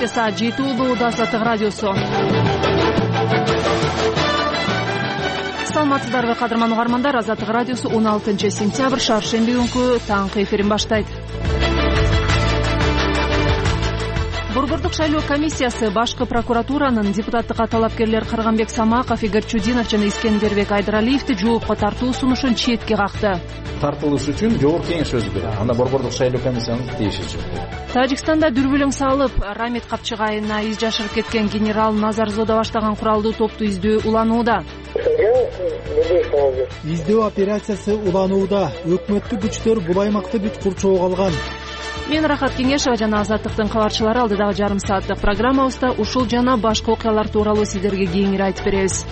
кечки саат 7 улууда Азаттык радиосу. Саламатсыздарбы кадырман угармандар, Азаттык радиосу 16 сентябрь шаршемби күнкү таңкы эфирин баштайт. Борбордук шайлоо комиссиясы башкы прокуратуранын депутаттыкка талапкерлер Кыргынбек Самаков, Игорь Чудинов жана Искендербек Айдыралиевди жоопко тартуу сунушун четке какты. Тартылыш үчүн жогорку кеңеш өзгөрдү. Анда борбордук шайлоо комиссиянын тиеши. Тажикстанда дүрбөлөң салып, Рамит Капчыгайына из жашырып кеткен генерал Назарзода баштаган куралдуу топту издөө уланууда. Издөө операциясы уланууда. Өкмөттүк күчтөр бул аймакты бүт курчоого алган. Мен Рахат Кеңешева жана Азаттыктын кабарчылары алдыдагы жарым сааттык программабызда ушул жана башка окуялар тууралуу сиздерге кеңири айтып беребиз.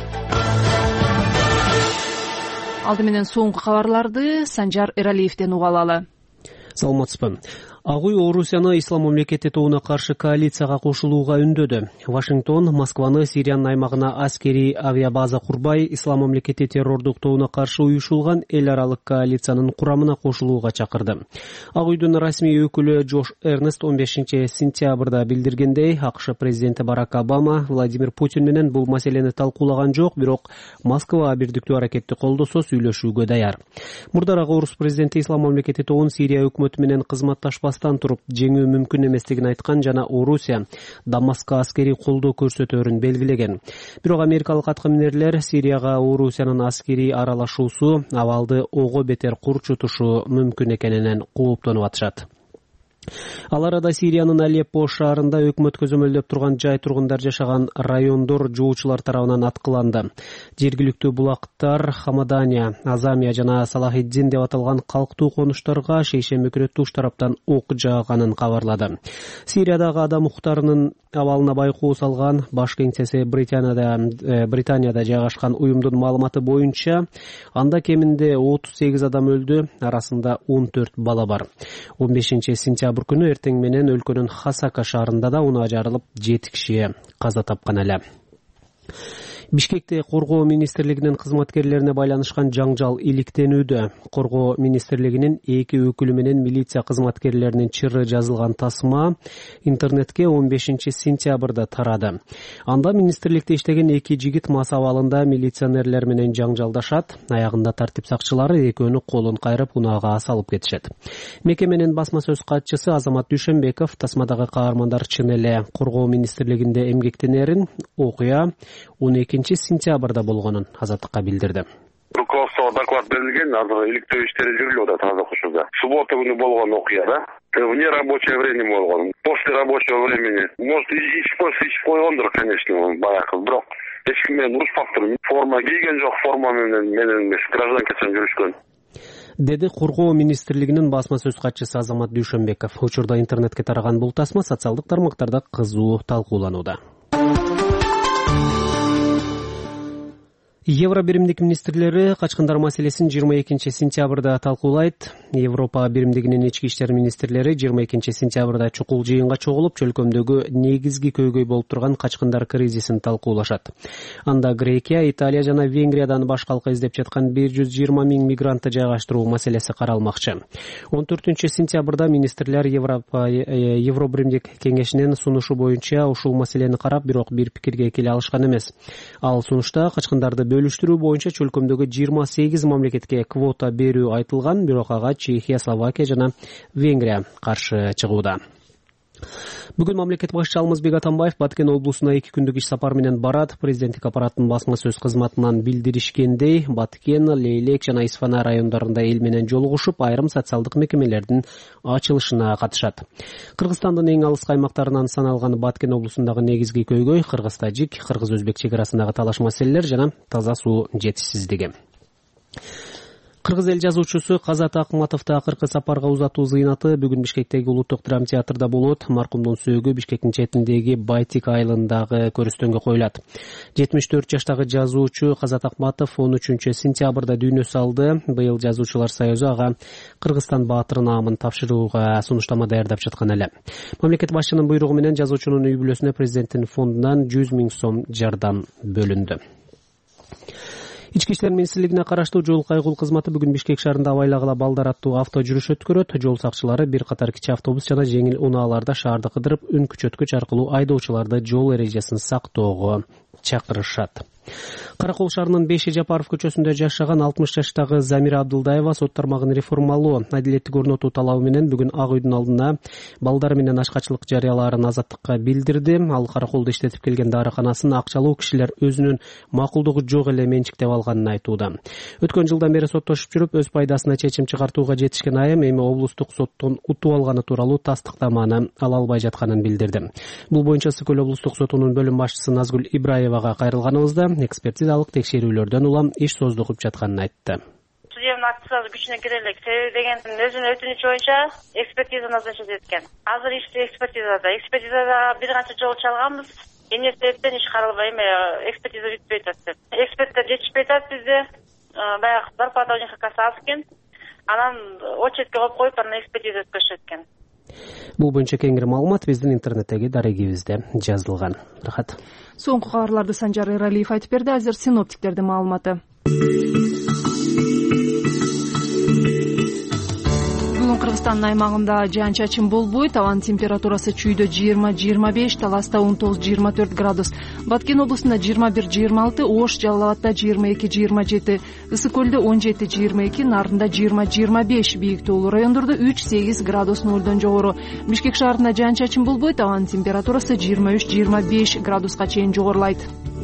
Алды менен соңку кабарларды Санжар Эралиевден уга алалы. Саламатсызбы. Ак үй Орусияны ислам мамлекети тобуна каршы коалицияга кошулууга үндөдү. Вашингтон Москваны Сириянын аймагына аскерий авиабаза курбай, ислам мамлекети террордук тобуна каршы уюшулган эл аралык коалициянын курамына кошулууга чакырды. Ак үйдүн расмий өкүлү Джош Эрнест 15 сентябрда билдиргендей, АКШ президенти Барак Обама Владимир Путин менен бул маселени талкуулаган жок, бирок Москва бирдиктүү аракетти колдосо сүйлөшүүгө даяр. Мурдараак орус президенти ислам мамлекети тобун Сирия өкмөтү менен кызматташпас туруп жеңүү мүмкүн эместигин айткан жана Орусия Дамаска аскерий колдоо көрсөтөөрүн белгилеген. Бирок америкалык аткаминерлер Сирияга Орусиянын аскерий аралашуусу абалды ого бетер курчутушу мүмкүн экенинен кооптонуп атышат. Ал арада Сириянын Алеппо шаарында өкмөт көзөмөлдөп турган жай тургундар жашаган райондор жоочулар тарабынан аткыланды. Жергиликтүү булактар Хамадания, Азамия жана Салахиддин деп аталган калктуу конуштарга шейшемби күнү туш тараптан ок жааганын кабарлады. Сириядагы адам укуктарынын абалына байкоо салган баш кеңсеси Британияда жайгашкан уюмдун маалыматы боюнча, анда кеминде 38 адам өлдү, арасында 14 бала бар. 15 сентябрь күнү эртең менен өлкөнүн Хасака шаарында да унаа жарылып 7 киши каза тапкан эле. Бишкекте Коргоо министрлигинин кызматкерлерине байланышкан жаңжал иликтенүүдө. Коргоо министрлигинин 2 өкүлү менен милиция кызматкерлеринин чыры жазылган тасма интернетке 15 сентябрда тарады. Анда министрликте иштеген 2 жигит мас абалында милиционерлер менен жаңжалдашат, аягында тартип сакчылары экөөнү колун кайрып унаага салып кетишет. Мекеменин басма сөз катчысы Азамат Дүйшөнбеков тасмадагы каармандар чын эле Коргоо министрлигинде эмгектенерин, окуя 12 сентябрда болгонун Азаттыкка билдирди. Руководство доклад берилген, азыр иликтөө иштери жүрүлүп атат Таза Кушуда. Суббота күнү болгон окуя да. Вне рабочее время болгон. После рабочего времени. Может, ичип койгондур, конечно, баягы, бирок эч ким менен урушпаптыр. Форма кийген жок, форма менен эмес, гражданкасын жүрүшкөн. Деди Коргоо министрлигинин басма сөз катчысы Азамат Дүйшөнбеков. Учурда интернетке тараган бул тасма социалдык тармактарда кызуу талкууланууда. Евро биримдик министрлери качкындар маселесин 22 сентябрда талкуулайт. Европа биримдигинин ички иштер министрлери 22 сентябрда чукул жыйынга чогулуп, чөлкөмдөгү негизги көйгөй болуп турган качкындар кризисин талкуулашат. Анда Грекия, Италия жана Венгриядан баш калка издеп жаткан 120 000 мигрантты жайгаштыруу маселеси каралмакчы. 14 сентябрда министрлер Евро биримдик кеңешинин сунушу боюнча ушул маселени карап, бирок бир пикирге келе алышкан эмес. Ал сунушта качкындарды бөлүштүрүү боюнча чөлкөмдөгү 28 мамлекетке квота берүү айтылган, бирок ага Чехия, Словакия жана Венгрия каршы чыгууда. Бүгүн мамлекет башчысы Алмазбек Атамбаев Баткен облусуна 2 күндүк иш сапар менен барат. Президенттик аппараттын басма сөз кызматынан билдиришкендей, Баткен, Лейлек жана Исфана райондорунда эл менен жолугушуп, айрым социалдык мекемелердин ачылышына катышат. Кыргызстандын эң алыс аймактарынан саналган Баткен облусундагы негизги көйгөй кыргыз-тажик, кыргыз-өзбек чек арасындагы талаш маселелер жана таза суу жетишсиздиги. Кыргыз эл жазуучусу Казат Акматовду акыркы сапарга узатуу зыйнаты бүгүн Бишкектеги Улуттук драма театрда болот. Маркумдун сөөгү Бишкектин четиндеги Байтик айылындагы көрүстөнгө коюлат. 74 жаштагы жазуучу Казат Акматов 13 сентябрда дүйнө салды. Быйыл Жазуучулар союзу ага Кыргызстан баатыры наамын тапшырууга сунуштама даярдап жаткан эле. Мамлекет башчынын буйругу менен жазуучунун үй бүлөсүнө президенттин фондунан 100 000 сом жардам бөлүндү. Ички иштер министрлигине караштуу жол кайгыл кызматы бүгүн Бишкек шаарында абайлагыла балдар аттуу авто жүрүш өткөрөт. Жол сакчылары бир катар кичи автобус жана жеңил унааларда шаарды кыдырып, үн күчөткүч аркылуу айдоочуларды жол эрежесин сактоого чакырышат. Каракол шаарынын 5-Жапаров көчөсүндө жашаган 60 жаштагы Замира Абдылдаева сот тармагын реформалоо, адилеттик орнотуу талабы менен бүгүн Ак үйдүн алдына балдары менен ашкачылык жарыялаарын азаттыкка билдирди. Ал Караколдо иштетип келген дарыканасын акчалуу кишилер өзүнүн макулдугу жок эле менчиктеп алганын айтууда. Өткөн жылдан бери соттошуп жүрүп, өз пайдасына чечим чыгартууга жетишкен айым эми облустук соттон утуп алганы тууралуу тастыктаманы ала албай жатканын билдирди. Бул боюнча Ысык Көл облустук сотунун бөлүм башчысы Назгүл Ибраевага кайрылганыбызда экспертизалык текшерүүлөрдөн улам иш создугуп жатканын айтты. Судьянын актысы күчүнө кире элек. Себеби деген өзүнүн өтүнүчү боюнча экспертиза назначить эткен. Азыр ишти экспертизада бир канча жолу чалганбыз. Эмне себептен иш каралбай экспертиза бүтпөй атат деп. Эксперттер жетишпей атат бизде. Баягы зарплата у них аз экен. Анан очередке коюп анан экспертиза өткөрүшөт экен. Бул боюнча кеңири маалымат биздин интернеттеги дарегибизде жазылган. Рахат. Соңку кабарларды Санжар Эралиев айтып берди. Азыр синоптиктердин маалыматы. Бүгүн Кыргызстандын аймагында жаан-чачын болбойт. Абанын температурасы чүйдө 20-25, Таласта 19-24 градус. Баткен облусунда 21-26, Ош, Жалал Абадда 22-27, Ысык Көлдө 17-22, Нарында 20-25, бийик тоолуу райондордо 3-8 градус нөлдөн жогору. Бишкек шаарында жаан-чачын болбойт. Абанын температурасы 23-25 градуска чейин жогорулайт.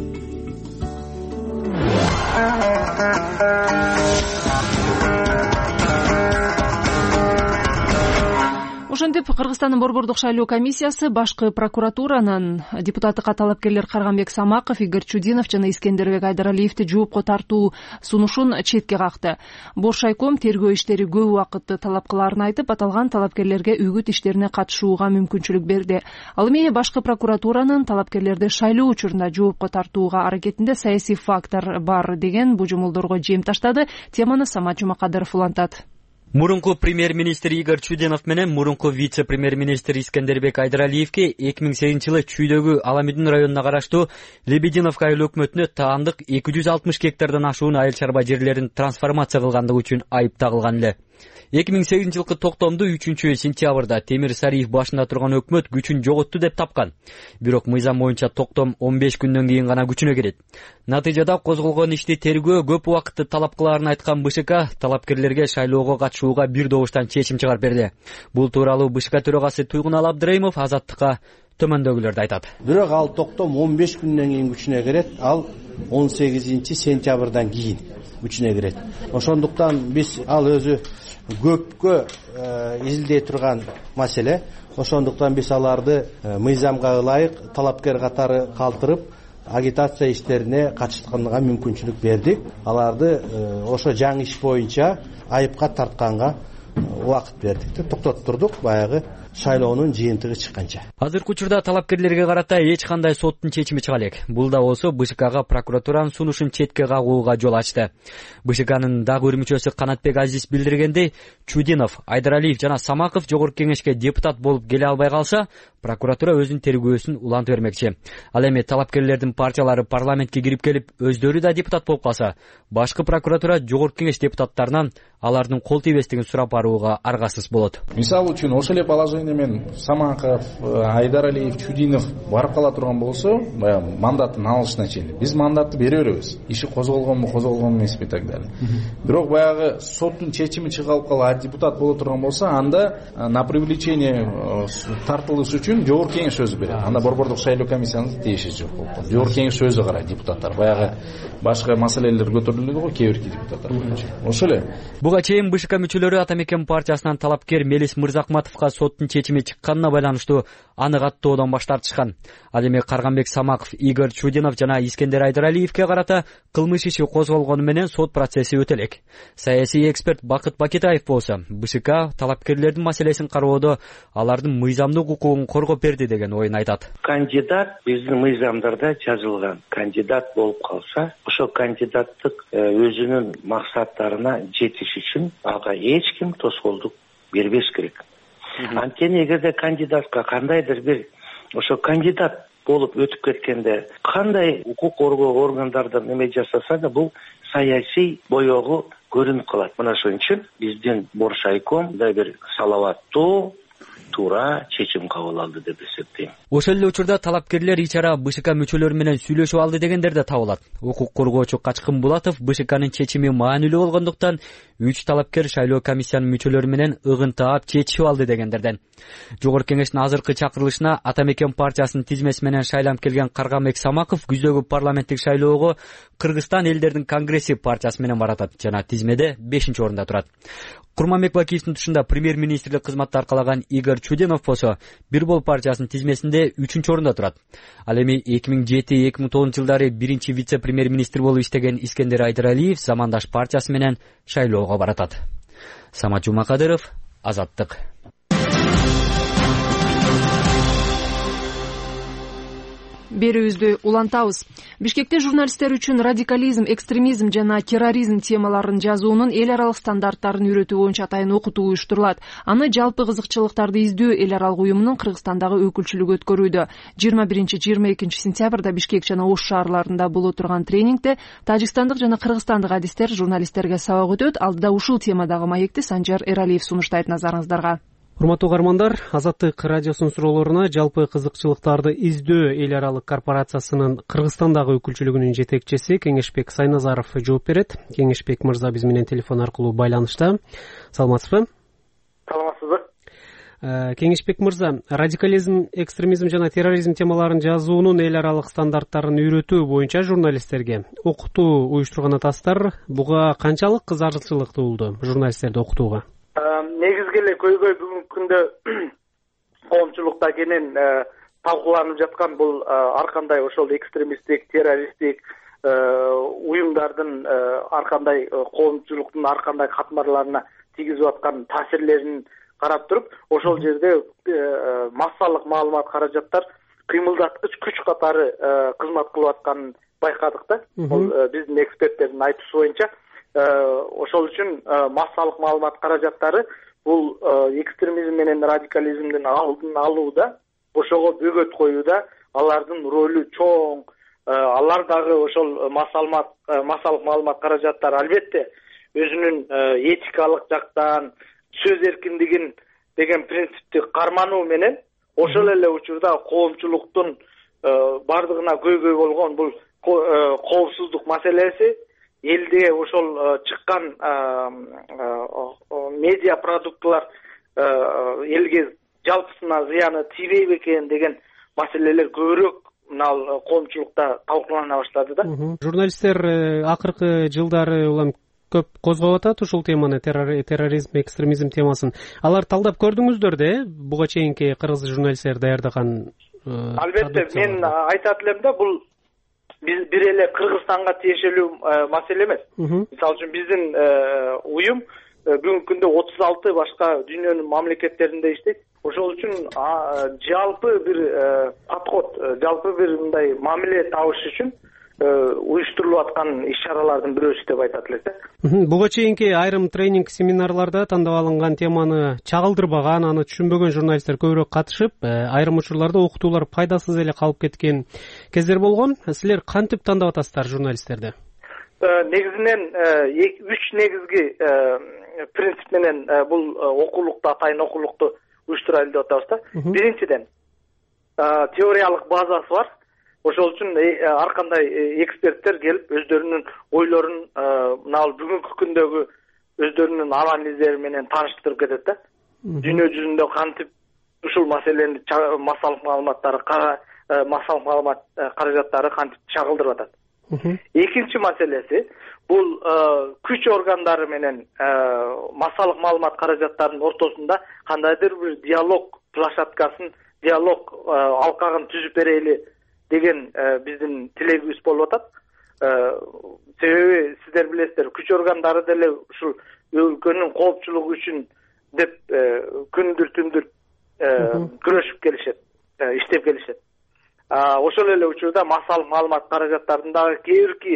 Ошентип, Кыргызстандын Борбордук шайлоо комиссиясы башкы прокуратуранын депутаттыкка талапкерлер Карганбек Самаков, Игорь Чудинов жана Искендербек Айдаралиевди жоопко тартуу сунушун четке какты. Бош шайком тергөө иштери көп убакытты талап кылаарын айтып, аталган талапкерлерге үгүт иштерине катышууга мүмкүнчүлүк берди. Ал эми башкы прокуратуранын талапкерлерди шайлоо учурунда жоопко тартууга аракетинде саясий фактор бар деген божомолдорго жем таштады. Теманы Самат Жумакадыров улантат. Мурунку премьер-министр Игорь Чудинов менен мурунку вице-премьер-министр Искендербек Айдаралиевге 2008-жылы Чүйдөгү Аламидин районуна караштуу Лебединовка айыл өкмөтүнө таандык 260 гектардан ашуун айыл чарба жерлерин трансформация кылгандыгы үчүн айып тагылган эле. 2008-жылкы токтомду 3-сентябрда Темир Сариев башында турган өкмөт күчүн жоготту деп тапкан. Бирок мыйзам боюнча токтом 15 күндөн кийин гана күчүнө кирет. Натыйжада козголгон ишти тергөө көп убакытты талап кылаарын айткан БШК талапкерлерге шайлоого катышууга бир добуштан чечим чыгарып берди. Бул тууралуу БШК төрагасы Туйгунал Абдырайымов Азаттыкка төмөндөгүлөрдү айтат. Бирок ал токтом 15 күндөн кийин күчүнө кирет. Ал 18-сентябрдан кийин күчүнө кирет. Ошондуктан биз ал өзү көпкө изилдей турган маселе. Ошондуктан биз аларды мыйзамга ылайык талапкер катары калтырып, агитация иштерине катышканга мүмкүнчүлүк бердик. Аларды ошо жаңы иш боюнча айыпка тартканга убакыт бердик. Токтотуп турдук баягы шайлоонун жыйынтыгы чыкканча. Азыркы учурда талапкерлерге карата эч кандай соттун чечими чыга элек. Бул да болсо БШКга прокуратуранын сунушун четке кагууга жол ачты. БШКнын дагы бир мүчөсү Канатбек Азиз билдиргендей, Чудинов, Айдаралиев жана Самаков жогорку кеңешке депутат болуп келе албай калса, прокуратура өзүнүн тергөөсүн улантып бермекчи. Ал эми талапкерлердин партиялары парламентке кирип келип, өздөрү да депутат болуп калса, башкы прокуратура жогорку кеңеш депутаттарынан алардын кол тийбестигин сурап барууга аргасыз болот. Мисалы үчүн ошол эле положение менен Самаков, Айдаралиев, Чудинов барып кала турган болсо, баягы мандатын алышына чейин биз мандатты бере беребиз. Иши козголгонбу, козголгон эмеспи так далее. Бирок баягы соттун чечими чыга калып депутат боло турган болсо, анда на привлечение тартылыш үчүн жогорку кеңеш өзү берет. Анда Борбордук шайлоо комиссиянын тиеши жок болот. Жогорку кеңеш өзү карайт депутаттар. Баягы башка маселелер көтөрүлөдү го кээ бир депутаттар боюнча. Ошол эле. Буга чейин БШК мүчөлөрү Атамекен партиясынан талапкер Мелис Мырзакматовго соттун чечими чыкканына байланыштуу аны каттоодон баш тартышкан. Ал эми Карганбек Самаков, Игорь Чудинов жана Искендер Айдаралиевге карата кылмыш иши козголгону менен сот процесси өтө элек. Саясий эксперт Бакыт Бакетаев болсо, БШК талапкерлердин маселесин кароодо алардын мыйзамдык укугун коргоп берди деген оюн айтат. Кандидат биздин мыйзамдарда жазылган. Кандидат болуп калса, ошо кандидаттык өзүнүн максаттарына жетиш үчүн ага эч ким тоскоолдук бербеш керек. Анткени эгерде кандидатка кандайдыр бир ошо кандидат болуп өтүп кеткенде кандай укук коргоо органдардан эме жасаса да бул саясий боёгу көрүнүп калат. Мына ошон үчүн биздин Боршайком мындай бир салаваттуу туура чечим кабыл алды деп эсептейм. Ошол эле учурда талапкерлер ичара БШК мүчөлөрү менен сүйлөшүп алды дегендер да табылат. Укук коргоочу Качкын Булатов БШКнын чечими маанилүү болгондуктан 3 талапкер шайлоо комиссиянын мүчөлөрү менен ыгын таап чечишип алды дегендерден. Жогорку кеңештин азыркы чакырылышына Ата Мекен партиясынын тизмеси менен шайланып келген Карганбек Самаков күздөгү парламенттик шайлоого Кыргызстан элдердин конгресси партиясы менен баратат жана тизмеде 5-орунда турат. Курманбек Бакиевдин тушунда премьер-министрлик кызматты аркалаган Игорь Чудинов болсо Бирбол партиясынын тизмесинде 3-орунда турат. Ал эми 2007-2009 жылдары биринчи вице-премьер-министр болуп иштеген Искендер Айдаралиев замандаш партиясы менен шайлоого баратат. Самат Жумакадыров, Азаттык. Берүүбүздү улантабыз. Бишкекте журналисттер үчүн радикализм, экстремизм жана терроризм темаларын жазуунун эл аралык стандарттарын үйрөтүү боюнча атайын окутуу уюштурулат. Аны жалпы кызыкчылыктарды издөө эл аралык уюмунун Кыргызстандагы өкүлчүлүгү өткөрүүдө. 21-22 сентябрда Бишкек жана Ош шаарларында боло турган тренингде тажикстандык жана кыргызстандык адистер журналисттерге сабак өтөт. Алдыда ушул темадагы маекти Санжар Эралиев сунуштайт назарыңыздарга. Урматтуу каармандар, Азаттык радиосунун суроолоруна жалпы кызыкчылыктарды издөө эл аралык корпорациясынын Кыргызстандагы өкүлчүлүгүнүн жетекчиси Кеңешбек Сайназаров жооп берет. Кеңешбек мырза биз менен телефон аркылуу байланышта. Саламатсызбы? Саламатсызбы. Кеңешбек мырза, радикализм, экстремизм жана терроризм темаларын жазуунун эл аралык стандарттарын үйрөтүү боюнча журналисттерге окутуу уюштурган атасыздар. Буга канчалык кызыкчылык туулду журналисттерди окутууга? Негизги эле көйгөй бүгүнкү күндө коомчулукта кенен талкууланып жаткан бул ар кандай ошол экстремисттик, террористтик уюмдардын ар кандай коомчулуктун ар кандай катмарларына тийгизип аткан таасирлерин карап туруп, ошол жерде массалык маалымат каражаттар кыймылдаткыч күч катары кызмат кылып атканын байкадык да. Бул биздин эксперттердин айтуусу боюнча. Ошол үчүн массалык маалымат каражаттары бул экстремизм менен радикализмдин алдын алууда, ошого бөгөт коюуда алардын ролу чоң. Алар дагы ошол массалык маалымат каражаттары албетте өзүнүн этикалык жактан сөз эркиндигин деген принципти кармануу менен ошол эле учурда коомчулуктун бардыгына көйгөй болгон бул коопсуздук маселеси, элде ошол чыккан медиа продуктылар элге жалпысына зыяны тийбей бекен деген маселелер көбүрөөк мына коомчулукта талкуулана баштады да. Журналисттер акыркы жылдары улам көп козгоп атат ушул теманы, терроризм, экстремизм темасын. Алар талдап көрдүңүздөр да, буга чейинки кыргыз журналисттер даярдаган? Албетте, мен айтат элем да, бул бир эле Кыргызстанга тиешелүү маселе эмес. Мисалы үчүн биздин уюм бүгүнкү күндө 36 башка дүйнөнүн мамлекеттеринде иштейт. Ошол үчүн жалпы бир подход, жалпы бир мындай мамиле табыш үчүн уюштурулуп аткан иш-чаралардын бирөөсү деп айтат элек да. Буга чейинки айрым тренинг семинарларда тандап алынган теманы чагылдырбаган, аны түшүнбөгөн журналисттер көбүрөөк катышып, айрым учурларда окутуулар пайдасыз эле калып кеткен кездер болгон. Силер кантип тандап атасыздар журналисттерди? Негизинен 3 негизги принцип менен бул окуулукту, атайын окуулукту уюштурайлы деп атабыз да. Биринчиден теориялык базасы бар. Ошол үчүн ар кандай эксперттер келип өздөрүнүн ойлорун мына бүгүнкү күндөгү өздөрүнүн анализдери менен тааныштырып кетет да. Дүйнө жүзүндө кантип ушул маселени массалык маалымат каражаттары кантип чагылдырып атат. Экинчи маселеси бул күч органдары менен массалык маалымат каражаттарынын ортосунда кандайдыр бир диалог площадкасын, диалог алкагын түзүп берели деген биздин тилегибиз болуп атат. Себеби сиздер билесиздер, күч органдары деле ушул өлкөнүн коопчулугу үчүн деп күндүр түндүр күрөшүп келишет, иштеп келишет. Ошол эле учурда массалык маалымат каражаттарындагы кээ бирки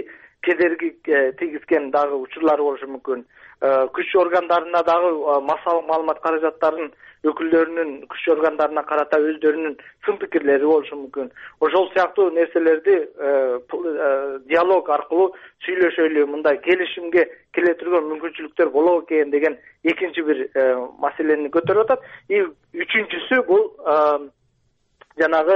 кедерги тийгизген дагы учурлар болушу мүмкүн. Күч органдарына дагы массалык маалымат каражаттарынын өкүлдөрүнүн күч органдарына карата өздөрүнүн сын пикирлери болушу мүмкүн. Ошол сыяктуу нерселерди диалог аркылуу сүйлөшөлү, мындай келишимге келе турган мүмкүнчүлүктөр болобу экен деген экинчи бир маселени көтөрүп атат. Үчүнчүсү бул жанагы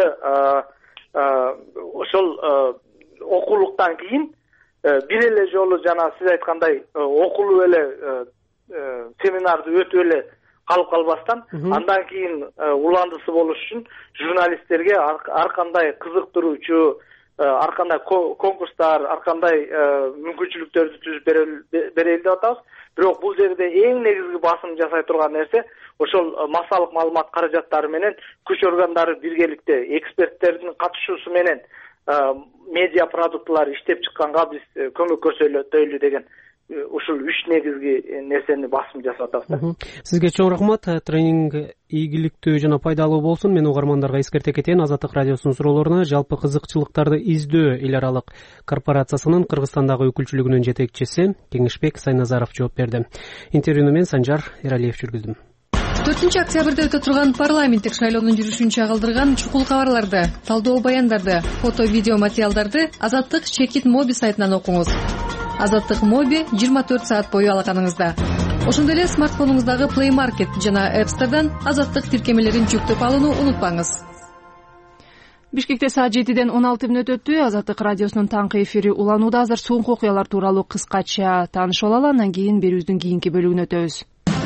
ошол окуулуктан кийин бир эле жолу жана сиз айткандай окулуп эле семинарды өтүп эле калып калбастан, андан кийин уландысы болуш үчүн журналисттерге ар кандай кызыктыруучу, ар кандай конкурстар, ар кандай мүмкүнчүлүктөрдү түзүп берели деп атабыз. Бирок бул жерде эң негизги басым жасай турган нерсе ошол массалык маалымат каражаттары менен күч органдары биргеликте эксперттердин катышуусу менен медиа продуктылар иштеп чыкканга биз көмөк көрсөтөлү деген ушул үч негизги нерсени басым жасап атабыз. Сизге чоң рахмат. Тренинг ийгиликтүү жана пайдалуу болсун. Мен угармандарга эскерте кетейин. Азаттык радиосунун суроолоруна жалпы кызыкчылыктарды издөө эл аралык корпорациясынын Кыргызстандагы өкүлчүлүгүнүн жетекчиси Кеңешбек Сайназаров жооп берди. Интервьюну мен Санжар Эралиев жүргүздүм. 4 октябрда өтө турган парламенттик шайлоонун жүрүшүн чагылдырган чукул кабарларды, талдоо баяндарды, фото-видео материалдарды Азаттык Чекит Моби сайтынан окуңуз. Азаттык Моби 24 саат бою алаканыңызда. Ошондой эле смартфонуңуздагы Play Market жана App Store'дан Азаттык тиркемелерин жүктөп алууну унутпаңыз. Бишкекте саат 7-ден 16 мүнөт өттү. Азаттык радиосунун таңкы эфири уланууда. Азыр соңку окуялар тууралуу кыскача таанышып алалы, андан кийин берүүбүздүн кийинки бөлүгүнө өтөбүз.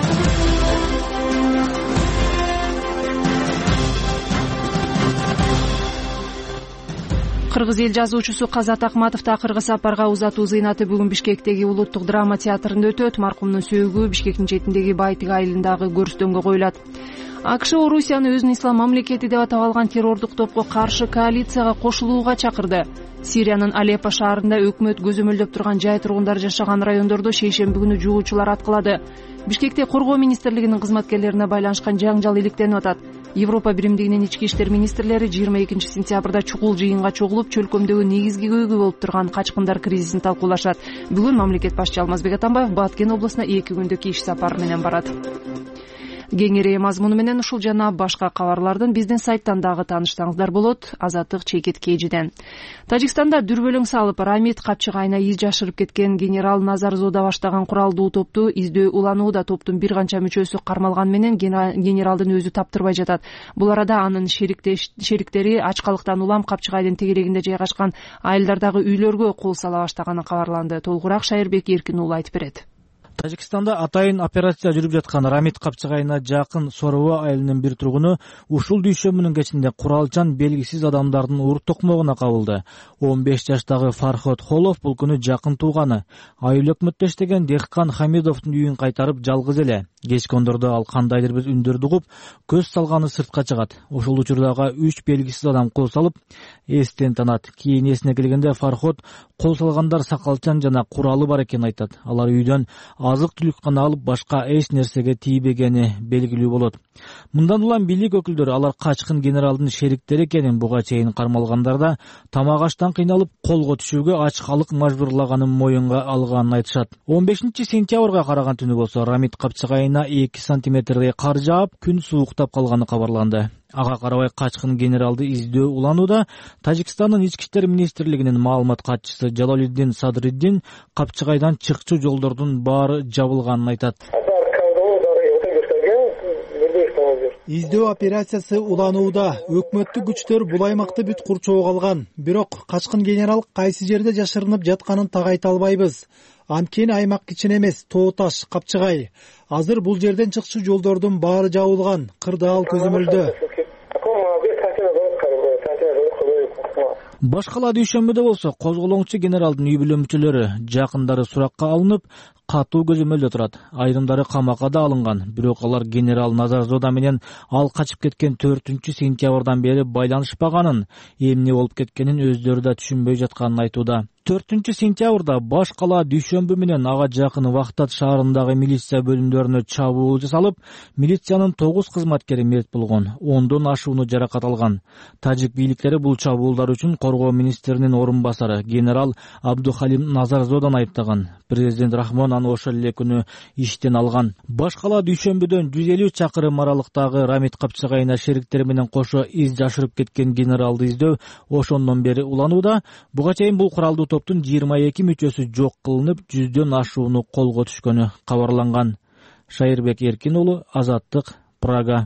Кыргыз эл жазуучусу Казат Акматов акыркы сапарга узатуу зыйнаты бүгүн Бишкектеги Улуттук драма театрында өтөт. Маркумдун сөөгү Бишкектин четиндеги Байтик айылындагы көрүстөнгө коюлат. АКШ Орусияны өзүнүн ислам мамлекети деп атап алган террордук топко каршы коалицияга кошулууга чакырды. Сириянын Алеппо шаарында өкмөт көзөмөлдөп турган жай тургундары жашаган райондордо шейшемби күнү жугуучулар аткылады. Бишкекте Коргоо министрлигинин кызматкерлерине байланышкан жаңжал иликтенип атат. Европа биримдигинин ички иштер министрлери 22 сентябрда чукул жыйынга чогулуп, чөлкөмдөгү негизги көйгөй болуп турган качкындар кризисин талкуулашат. Бүгүн мамлекет башчы Алмазбек Атамбаев Баткен облусуна 2 күндүк иш сапары менен барат. Кеңири мазмуну менен ушул жана башка кабарлардын биздин сайттан дагы тааныштарыңыздар болот. Азаттык Чекит Кежиден. Тажикстанда дүрбөлөң салып, Рамит Капчыгайына из жашырып кеткен генерал Назарзода баштаган куралдуу топту издөө уланууда. Топтун бир канча мүчөсү кармалган менен генералдын өзү таптырбай жатат. Бул арада анын шериктери ачкалыктан улам Капчыгайдын тегерегинде жайгашкан айылдардагы үйлөргө кол сала баштаганы кабарланды. Толугураак Шайырбек Эркин уулу айтып берет. Тажикстанда атайын операция жүрүп жаткан Рамит Капчыгайына жакын Сорово айылынын бир тургуну ушул дүйшөмүнүн кечинде куралчан белгисиз адамдардын урук токмогуна кабылды. 15 жаштагы Фархот Холов бул күнү жакын тууганы. Айыл өкмөттө иштеген Дехкан Хамидовдун үйүн кайтарып жалгыз эле. Кеч кондордо ал кандайдыр бир үндөрдү угуп, көз салганы сыртка чыгат. Ошол учурдагы 3 белгисиз адам кол салып, эстен танат. Кийин эсине келгенде Фархот кол салгандар сакалчан жана куралы бар экенин айтат. Алар үйдөн азык-түлүк гана алып, башка эч нерсеге тийбегени белгилүү болот. Мындан улам бийлик өкүлдөрү алар качкын генералдын шериктери экенин, буга чейин кармалгандарда тамак аштан кыйналып, колго түшүүгө ачкалык мажбурлаганын моюнга алганын айтышат. 15 сентябрга караган түнү болсо Рамит Капчыгайына 2 сантиметрдей кар жаап, күн сууктап калганы кабарланды. Ага карабай качкын генералды издөө уланууда. Тажикстандын ички иштер министрлигинин маалымат катчысы Жалолиддин Садриддин Капчыгайдан чыкчу жолдордун баары жабылганын айтат. Издөө операциясы уланууда. Өкмөттүк күчтөр бул аймакты бүт курчоого алган. Бирок качкын генерал кайсы жерде жашырынып жатканын так айта албайбыз. Анткени аймак кичине эмес, Тоо Таш, Капчыгай. Азыр бул жерден чыкчу жолдордун баары жабылган. Кырдаал көзөмөлдө. Башкала дүйшөмбүдө болсо козголоңчу генералдын үй бүлө мүчөлөрү, жакындары суракка алынып, катуу көзөмөлдө турат. Айрымдары камакка да алынган, бирок алар генерал Назарзода менен ал качып кеткен 4-сентябрдан бери байланышпаганын, эмне болуп кеткенин өздөрү да түшүнбөй жатканын айтууда. 4-сентябрда баш кала дүйшөмбү менен ага жакын Вахтат шаарындагы милиция бөлүмдөрүнө чабуул жасалып, милициянын 9 кызматкери мерт болгон, 10дон ашууну жаракат алган. Тажик бийликтери бул чабуулдар үчүн коргоо министринин орун басары генерал Абдухалим Назарзоданы айыптаган. Президент Рахмон аны ошол эле күнү иштен алган. Баш кала дүйшөмбүдөн 150 чакырым аралыктагы Рамит Капчыгайына шериктери менен кошо из жашырып кеткен генералды издөө ошондон бери уланууда. Буга чейин бул куралдуу топтун 22 мүчөсү жок кылынып, 100дөн ашууну колго түшкөнү кабарланган. Шайырбек Эркин уулу, Азаттык, Прага.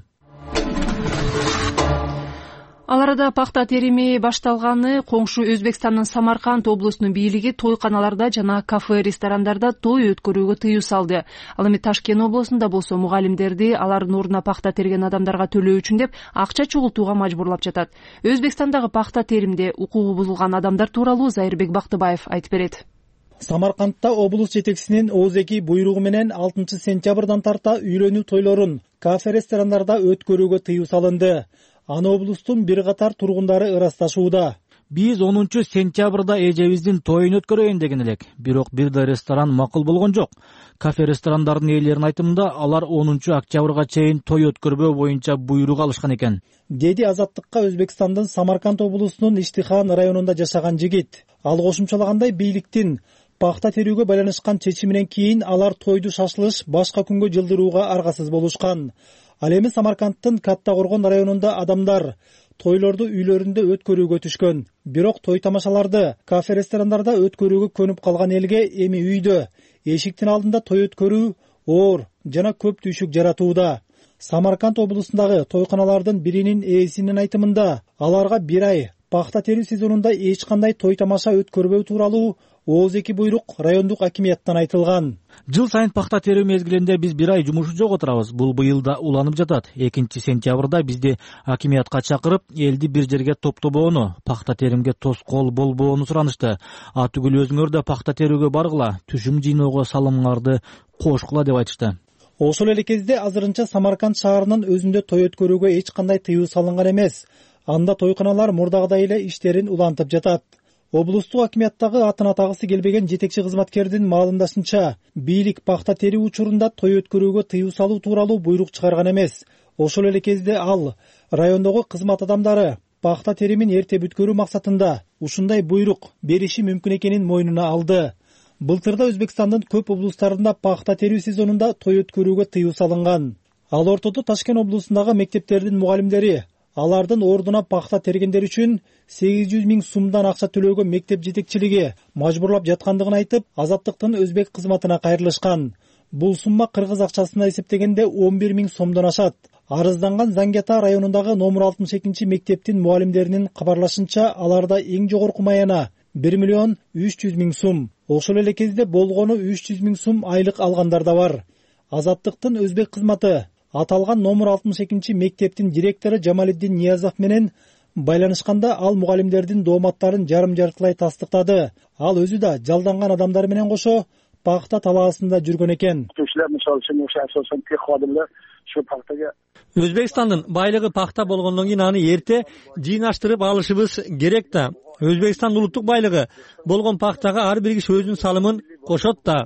Ал арада пахта терими башталганы коңшу Өзбекстандын Самарканд облусунун бийлиги тойканаларда жана кафе ресторандарда той өткөрүүгө тыюу салды. Ал эми Ташкент облусунда болсо мугалимдерди алардын ордуна пахта терген адамдарга төлөө үчүн деп акча чогултууга мажбурлап жатат. Өзбекстандагы пахта теримде укугу бузулган адамдар тууралуу Зайырбек Бактыбаев айтып берет. Самаркандта облус жетекчисинин оозеки буйругу менен 6-сентябрдан тарта үйлөнүү тойлорун кафе ресторандарда өткөрүүгө тыюу салынды. Аны облустун бир катар тургундары ырасташууда. Биз 10-сентябрда эжебиздин тоюн өткөрөйүн деген элек, бирок бир да ресторан макул болгон жок. Кафе ресторандардын ээлеринин айтымында алар 10-октябрга чейин той өткөрбөө боюнча буйрук алышкан экен. Деди Азаттыкка Өзбекстандын Самарканд облусунун Иштихан районунда жашаган жигит. Ал кошумчалагандай бийликтин пахта терүүгө байланышкан чечиминен кийин алар тойду шашылыш башка күнгө жылдырууга аргасыз болушкан. Ал эми Самаркандтын Каттакоргон районунда адамдар тойлорду үйлөрүндө өткөрүүгө түшкөн. Бирок той тамашаларды кафе ресторандарда өткөрүүгө көнүп калган элге эми үйдө эшиктин алдында той өткөрүү оор жана көп түйшүк жаратууда. Самарканд облусундагы тойканалардын биринин ээсинин айтымында аларга бир ай пахта терүү сезонунда эч кандай той тамаша өткөрбөө тууралуу ооз-эки буйрук райондук акимияттан айтылган. Жыл сайын пахта терүү мезгилинде биз бир ай жумушу жок отурабыз. Бул быйыл да уланып жатат. 2-сентябрда бизди акимиятка чакырып, элди бир жерге топтобоону, пахта теримге тоскоол болбоону суранышты. Түгүл өзүңөр да пахта терүүгө баргыла, түшүм жыйноого салымыңарды кошкула деп айтышты. Ошол эле кезде азырынча Самарканд шаарынын өзүндө той өткөрүүгө эч кандай тыюу салынган эмес. Анда тойканалар мурдагыдай эле иштерин улантып жатат. Облустук акимияттагы атын атагысы келбеген жетекчи кызматкердин маалымдашынча, бийлик пахта терүү учурунда той өткөрүүгө тыюу салуу тууралуу буйрук чыгарган эмес. Ошол эле кезде ал райондогу кызмат адамдары пахта теримин эрте бүткөрүү максатында ушундай буйрук бериши мүмкүн экенин мойнуна алды. Былтырда Өзбекстандын көп облустарында пахта терүү сезонунда той өткөрүүгө тыюу салынган. Ал ортодо Ташкент облусундагы мектептердин мугалимдери алардын ордуна пахта тергендер үчүн 800 000 сумдан акча төлөөгө мектеп жетекчилиги мажбурлап жаткандыгын айтып, Азаттыктын өзбек кызматына кайрылышкан. Бул сумма кыргыз акчасына эсептегенде 11 000 сомдон ашат. Арызданган Зангета районундагы номер 62 мектептин мугалимдеринин кабарлашынча, аларда эң жогорку маяна 1 300 000 сум. Ошол эле кезде болгону 300 000 сум айлык алгандар да бар. Азаттыктын өзбек кызматы аталган номер 62 мектептин директору Жамалиддин Ниязов менен байланышканда ал мугалимдердин дооматтарын жарым-жартылай тастыктады. Ал өзү да жалданган адамдар менен кошо пахта талаасында жүргөн экен. Өзбекстандын байлыгы пахта болгондон кийин аны эрте жыйнаштырып алышыбыз керек да. Өзбекстан улуттук байлыгы болгон пахтага ар бир киши өзүнүн салымын кошот да.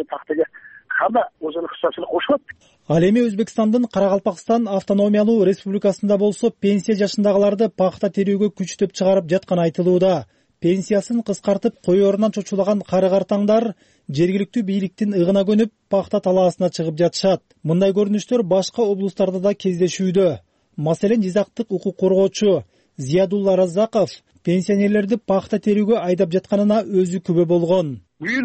Ал эми Өзбекстандын Каракалпакстан автономиялуу республикасында болсо пенсия жашындагыларды пахта терүүгө күчтөп чыгарып жатканы айтылууда. Пенсиясын кыскартып коёрунан чочулаган кары картаңдар жергиликтүү бийликтин ыгына көнүп пахта талаасына чыгып жатышат. Мындай көрүнүштөр башка облустарда да кездешүүдө. Маселен, Жизактык укук коргоочу Зиядулла Раззаков пенсионерлерди пахта терүүгө айдап жатканына өзү күбө болгон.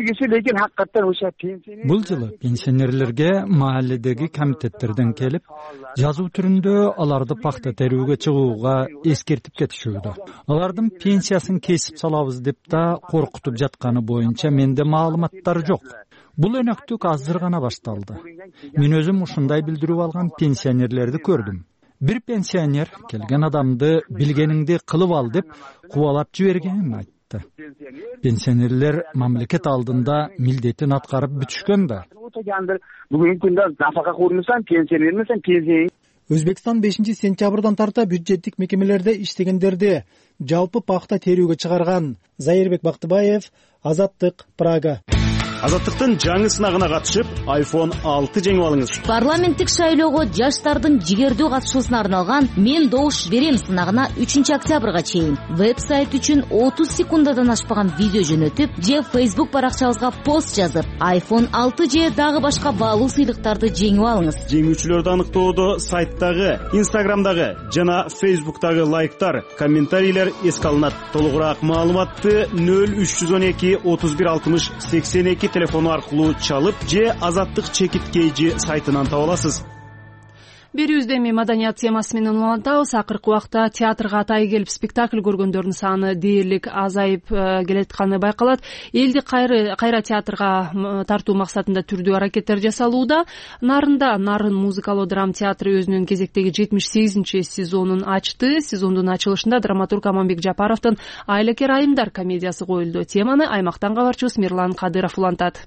Бул жылы пенсионерлерге махалледеги комитеттерден келип, жазуу түрүндө аларды пахта терүүгө чыгууга эскертип кетишүүдө. Алардын пенсиясын кесип салабыз деп да коркутуп жатканы боюнча менде маалыматтар жок. Бул өнөктүк азыр гана башталды. Мен өзүм ушундай билдирүү алган пенсионерлерди көрдүм. Бир пенсионер келген адамды билгениңди кылып ал деп кубалап жибергенин айтты. жатты. Пенсионерлер мамлекет алдында милдетин аткарып бүтүшкөн да. Бүгүнкү күндө нафака курмасаң, пенсия бермесең, пенсия. Өзбекстан 5-сентябрдан тарта бюджеттик мекемелерде иштегендерди жалпы пахта терүүгө чыгарган. Зайырбек Бактыбаев, Азаттык, Прага. Азаттыктын жаңы сынагына катышып, iPhone 6 жеңип алыңыз. Парламенттик шайлоого жаштардын жигердүү катышуусуна арналган «Мен добуш берем» сынагына 3 октябрга чейин веб-сайт үчүн 30 секундадан ашпаган видео жөнөтүп, же Facebook баракчабызга пост жазып, iPhone 6 же дагы башка баалуу сыйлыктарды жеңип алыңыз. Жеңүүчүлөрдү аныктоодо сайттагы, Instagramдагы жана Facebooktагы лайктар, комментарийлер эске алынат. Толугураак маалыматты 0312 31 60 82 телефону аркылуу чалып же Азаттык чекит кейжи сайтынан таба аласыз. Берүүбүздө эми маданият темасы менен улантабыз. Акыркы убакта театрга атай келип спектакль көргөндөрдүн саны дээрлик азайып келатканы байкалат. Элди кайра театрга тартуу максатында түрдүү аракеттер жасалууда. Нарын музыкалуу драма театры өзүнүн кезектеги 78-сезонун ачты. Сезондун ачылышында драматург Аманбек Жапаровдун «Айлакер айымдар» комедиясы коюлду. Теманы аймактан кабарчыбыз Мирлан Кадыров улантат.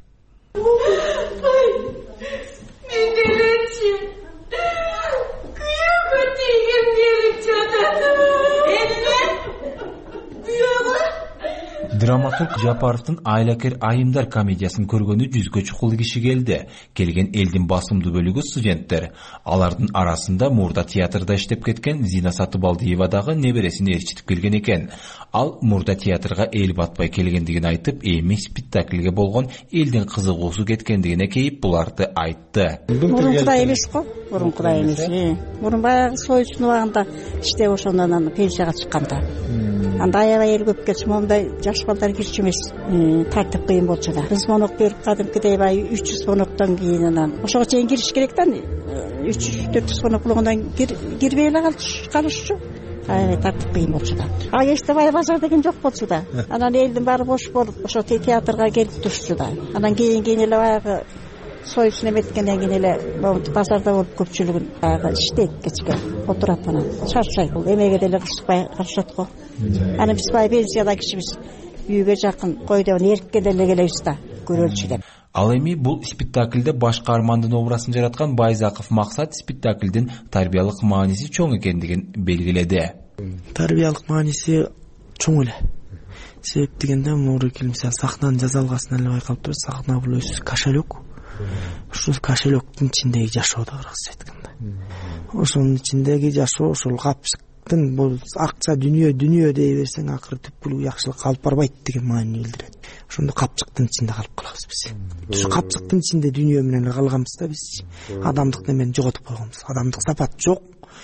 Драматург Жапаровдун «Айлакер айымдар» комедиясын көргөнү 100гө чукул киши келди. Келген элдин басымдуу бөлүгү студенттер. Алардын арасында мурда театрда иштеп кеткен Зина Сатыбалдиева дагы небересин ээрчитип келген экен. Ал мурда театрга эл батпай келгендигин айтып, эми спектакльге болгон элдин кызыгуусу кеткендигине кейип буларды айтты. Мурункудай эмес го, мурункудай эмес. Мурун баягы союздун убагында иштеп ошондон пенсияга чыкканда. Анда аябай эл көп келчү, мондай жаш балдар кирчү эмес, тартып кыйын болчу да. Биз монок берип кадимкидей 300 моноктон кийин анан ошого чейин кириш керек да. 300-400 монок болгондон кирбей эле калышчу. Аябай тартып кыйын болчу да. А кечте базар деген жок болчу да. Анан элдин баары бош болуп, ошо театрга келип турчу да. Анан кийин эле баягы союз неметкенден кийин эле базарда болуп көпчүлүгүн баягы иштейт кечке отурат анан чарчайт. Бул эмеге деле кырсыкпай калышат го. Анан биз бай пенсияда кишибиз үйгө жакын койдон эркке деле келебиз да, көрөлчү деп. Ал эми бул спектакльде баш каармандын образын жараткан Байзаков Максат спектакльдин тарбиялык мааниси чоң экендигин белгиледи. Тарбиялык мааниси чоң эле. Себеп дегенде муру мисалы сахнанын жазалгасын эле байкалып турат. Сахна бул өзү кошелек. Ушул кошелектин ичиндеги жашоо да кыргызча айтканда. Ошонун ичиндеги жашоо ошол капчыктын бул акча дүнүйө дей берсең акыры түпкүлүк жакшылыкка алып барбайт деген маанини билдирет. Ошондо капчыктын ичинде калып калабыз биз. Ушу капчыктын ичинде дүнүйө менен калганбыз да биз. Адамдык немени жоготуп койгонбуз. Адамдык сапат жок.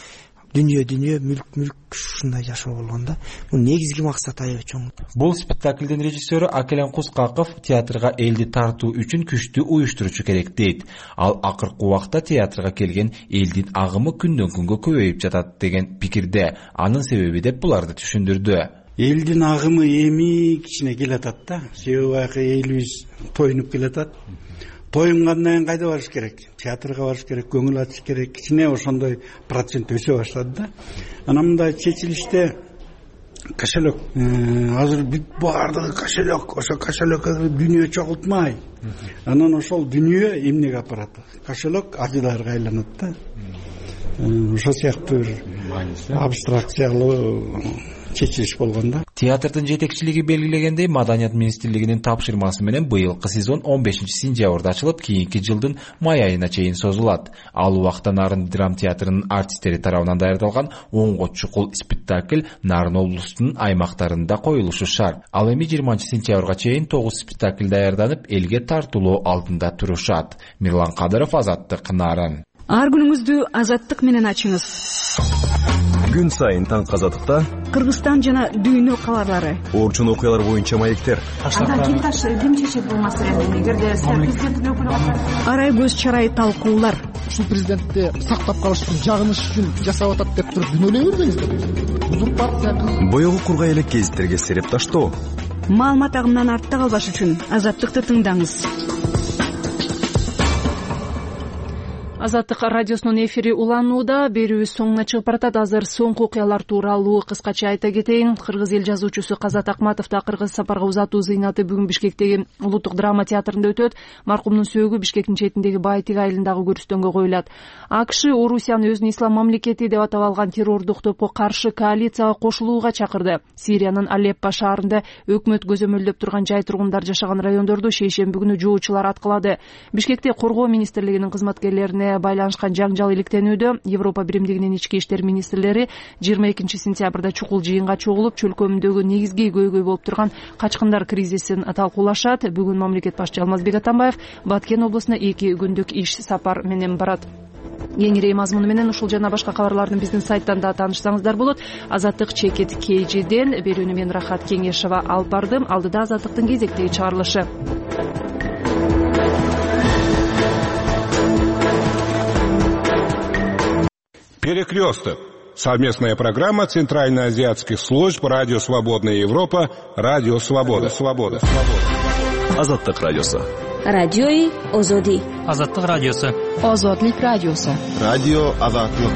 Дүнүйө мүлк ушундай жашоо болгондо бул негизги максат аябай чоң. Бул спектакльдин режиссеру Акелен Кускаков театрга элди тартуу үчүн күчтүү уюштуруучу керек дейт. Ал акыркы убакта театрга келген элдин агымы күндөн күнгө көбөйүп жатат деген пикирде. Анын себеби деп буларды түшүндүрдү. Элдин агымы эми кичине келатат да. Себеби баягы элибиз тоюнуп келатат. Тоюнгандан кийин кайда барыш керек? Театрга барыш керек, көңүл ачыш керек. Кичине ошондой процент өсө баштады да. Анан мындай чечилиште кошелек, азыр бүт баардыгы кошелек, ошо кошелекке дүнүйө чогултмай. Анан ошол дүнүйө эмнеге апарат? Кошелек ажыларга айланат да. Ошо сыяктуу абстракциялуу чечилиш болгондо. Театрдын жетекчилиги белгилегендей, Маданият министрлигинин тапшырмасы менен быйылкы сезон 15-сентябрда ачылып, кийинки жылдын май айына чейин созулат. Ал убакта Нарын драм театрынын артисттери тарабынан даярдалган 10 чукул спектакль Нарын облусунун аймактарында коюлушу шарт. Ал эми 20-сентябрга чейин 9 спектакль даярданып, элге тартуулоо алдында турушат. Мирлан Кадыров, Азаттык, Нарын. Ар күнүңүздү Азаттык менен ачыңыз. Күн сайын таң Азаттыкта Кыргызстан жана дүйнө кабарлары, орчун окуялар боюнча маектер. Ким чечет бул маселени? Эгерде президенттин өкүлү арай көз чарай талкуулар. Ушул президентти сактап калыш үчүн, жагыныш үчүн жасап атат деп туруп дүнөлөй бербеңиздер. Узурпация. Боёгу кургай элек гезиттерге сереп таштоо. Маалымат агымынан артта калбаш үчүн Азаттыкты тыңдаңыз. Азаттык радиосунун эфири уланууда. Берүүбүз соңуна чыгып баратат. Азыр соңку окуялар тууралуу кыскача айта кетейин. Кыргыз эл жазуучусу Казат Акматов да кыргыз сапарга узатуу зыйнаты бүгүн Бишкектеги Улуттук драма театрында өтөт. Маркумдун сөөгү Бишкектин четиндеги Байтик айылындагы көрүстөнгө коюлат. АКШ Орусияны өзүнүн ислам мамлекети деп атап алган террордук топко каршы коалицияга кошулууга чакырды. Сириянын Алеппо шаарында өкмөт көзөмөлдөп турган жай тургундар жашаган райондорду шейшемби күнү жоочулар аткылады. Бишкекте Коргоо министрлигинин кызматкерлерине байланышкан жаңжал иликтенүүдө. Европа биримдигинин ички иштер министрлери 22 сентябрда чукул жыйынга чогулуп, чөлкөмүндөгү негизги көйгөй болуп турган качкындар кризисин талкуулашат. Бүгүн мамлекет башчы Алмазбек Атамбаев Баткен облусуна 2 күндүк иш сапар менен барат. Кеңири мазмуну менен ушул жана башка кабарлардын биздин сайттан да таанышсаңыздар болот. Азаттык чекит KG'ден берүүнү мен Рахат Кеңешова алып бардым. Алдыда Азаттыктын кезектеги чыгарылышы. Перекресток. Совместная программа Центральноазиатских служб Радио Свободная Европа, Радио Свобода. Азаттык радиосу. Радиои Озоди. Азаттык радиосу. Озодлик радиосу. Радио Азаттык.